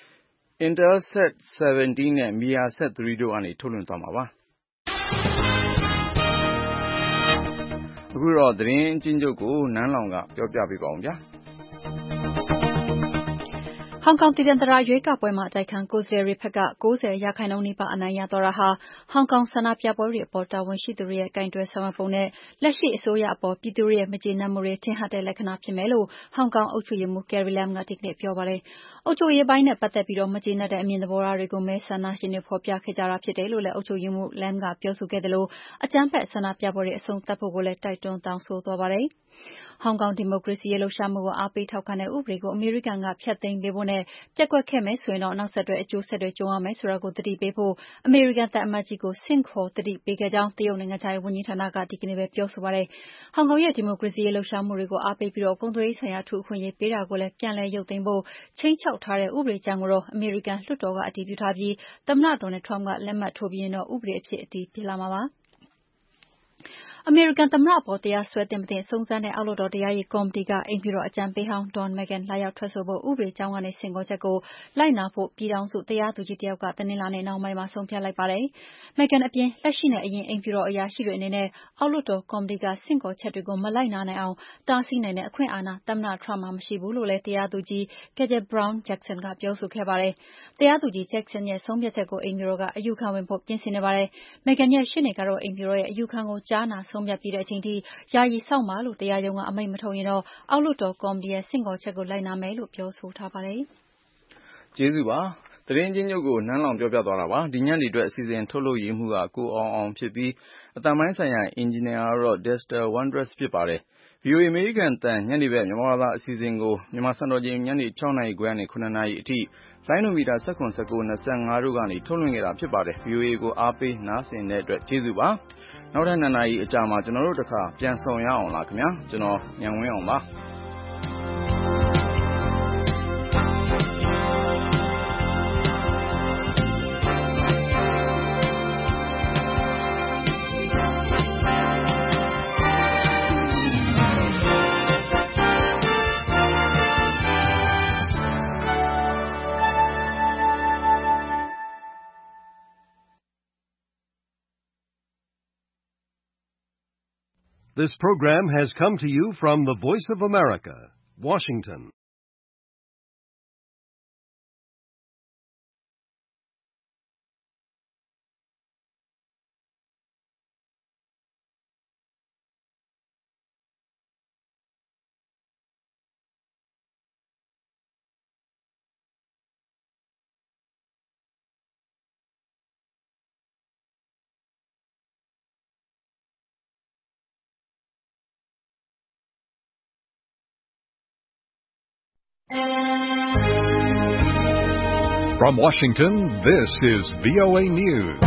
Intelsat ဆဗန်တီးနဲ့ Measat သရီတို့ကနေထုတ်လွှင့်သွားမှာပါ။အခုတော့သတင်းအချင်းချုပ်ကိုနန်းလောင်ကပြောပြပေးပါဦးဗျာ။ဟောင်ကောင်တည်တံ့တရာရွေးကောက်ပွဲမှာအတိုက်ခံကိုယ်စားလှယ်တွေဘက်က၉၀ရာခိုင်နှုန်းနီးပါးအနိုင်ရသွားတာဟာဟောင်ကောင်ဆန္ဒပြပွဲတွေအပေါ်တာဝန်ရှိသူတွေရဲ့ကိုင်တွယ်ဆောင်ရွက်ပုံနဲ့လက်ရှိအစိုးရအပေါ်ပြည်သူတွေရဲ့မကျေနပ်မှုတွေထင်ဟပ်တဲ့လက္ခဏာဖြစ်မယ်လို့ဟောင်ကောင်အုပ်ချုပ်ရေးမှူး Carrie Lam ကဒီကနေ့ပြောပါတယ်။အုပ်ချုပ်ရေးပိုင်းနဲ့ပတ်သက်ပြီးမကျေနပ်တဲ့အမြင်သဘောထားတွေကိုမဲဆန္ဒရှင်တွေဖော်ပြခဲ့ကြတာဖြစ်တယ်လို့လည်းအုပ်ချုပ်ရေးမှူး Lam ကပြောဆိုခဲ့သလိုအကြမ်းဖက်ဆန္ဒပြပွဲတွေအဆုံးသတ်ဖို့ကိုလည်းတိုက်တွန်းတောင်းဆိုသွားပါတယ်။ဟောင်ကောင်ဒီမိုကရေစီရေးလှုပ်ရှားမှုကိုအားပေးထောက်ခံတဲ့ဥပဒေကိုအမေရိကန်ကဖျက်သိမ်းပေးဖို့နဲ့ပျက်ကွက်ခဲ့မယ်ဆိုရင်တော့နောက်ဆက်တွဲအကျိုးဆက်တွေကြုံရမယ်ဆိုတာကိုသတိပေးဖို့အမေရိကန်သံအမတ်ကြီးကိုဆင့်ခေါ်သတိပေးခဲ့ကြောင်းတရုတ်နိုင်ငံခြားရေးဝန်ကြီးဌာနကဒီကနေ့ပဲပြောဆိုပါတယ်။ဟောင်ကောင်ရဲ့ဒီမိုကရေစီရေးလှုပ်ရှားမှုတွေကိုအားပေးပြီးကုန်သွယ်ရေးဆိုင်ရာအထူးအခွင့်အရေးပေးတာကိုလည်းပြန်လည်ရုပ်သိမ်းဖို့ခြိမ်းခြောက်ထားတဲ့ဥပဒေကြမ်းကိုတော့အမေရိကန်လွှတ်တော်ကအတည်ပြုထားပြီးသမ္မတ Donald Trump ကလက်မှတ်ထိုးပြီးရင်တော့ဥပဒေအဖြစ်အတည်ဖြစ်လာမှာပါ။အမေရိကန်သမ္မတအပေါ်တရားစွဲသင့်မသင့်စုံစမ်းတဲ့အောက်လွှတ်တော်တရားရေးကော်မတီကအိမ်ဖြူတော်အကြံပေးဟောင်း Don McGahn လာရောက်ထွက်ဆိုဖို့ဥပဒေကြောင်းကနေဆင့်ခေါ်ချက်ကိုလိုက်နာဖို့ပြည်ထောင်စုတရားသူကြီးတယောက်ကတနင်္လာနေ့နှောင်းပိုင်းမှာဆုံးဖြတ်လိုက်ပါတယ်။ McGahn အပြင်လက်ရှိနဲ့အရင်အိမ်ဖြူတော်အရာရှိတွေအနေနဲ့အောက်လွှတ်တော်ကော်မတီကဆင့်ခေါ်ချက်တွေကိုမလိုက်နာနိုင်အောင်တားဆီးနိုင်တဲ့အခွင့်အာဏာသမ္မတ Trump မှာမရှိဘူးလို့လည်းတရားသူကြီး Ketanji Brown Jackson ကပြောဆိုခဲ့ပါတယ်။တရားသူကြီး Jackson ရဲ့ဆုံးဖြတ်ချက်ကိုအိမ်ဖြူတော်ကအယူခံဝင်ဖို့ပြင်ဆင်နေပါတယ်။ McGahn ရဲ့ရှေ့နေကတော့အိမ်ဖြူတော်ရဲ့အယူခံကိုကြားနာဆုံးဖြတ်ပြီးတဲ့အချိန်ထိယာယီစောင့်ပါလို့တရားရုံးကအမိန့်မထုတ်ရင်တော့အောက်လွှတ်တော်ကော်မတီရဲ့ဆင့်ခေါ်ချက်ကိုလိုက်နာမယ်လို့ပြောဆိုထားပါတယ်။ကျေးဇူးပါ။သတင်းချင်းချုပ်ကိုနန်းလောင်ပြောပြသွားတာပါ။ဒီညနေအတွက်အစီအစဉ်ထုတ်လုပ်ရေးမှူးကကိုအောင်အောင်ဖြစ်ပြီးအသံပိုင်းဆိုင်ရာအင်ဂျင်နီယာကတော့ Dexter Wondrus ဖြစ်ပါတယ်။ ဗွီအိုအေအမေရိကန်တန်ညနေဘက်မြန်မာဘာသာအစီအစဉ်ကိုမြန်မာစံတော်ချိန်ညနေ၆နာရီခွဲကနေ၇နာရီအထိလိုင်းနိုမီတာ၁၇ ၁၉ ၂၅တို့ကနေထုတ်လွှင့်ခဲ့တာဖြစ်ပါတယ်။ ဗွီအိုအေကိုအားပေးနားဆင်တဲ့အတွက်ကျေးဇူးပါ။နောက်ထပ်နှစ်နာရီအကြာမှာကျွန်တော်တို့တခါပြန်ဆောင်ရအောင်လားခင်ဗျာကျွန်တော်ညံဝင်းအောင်ပါ။ This program has come to you from the Voice of America, Washington. From Washington, this is V O A News.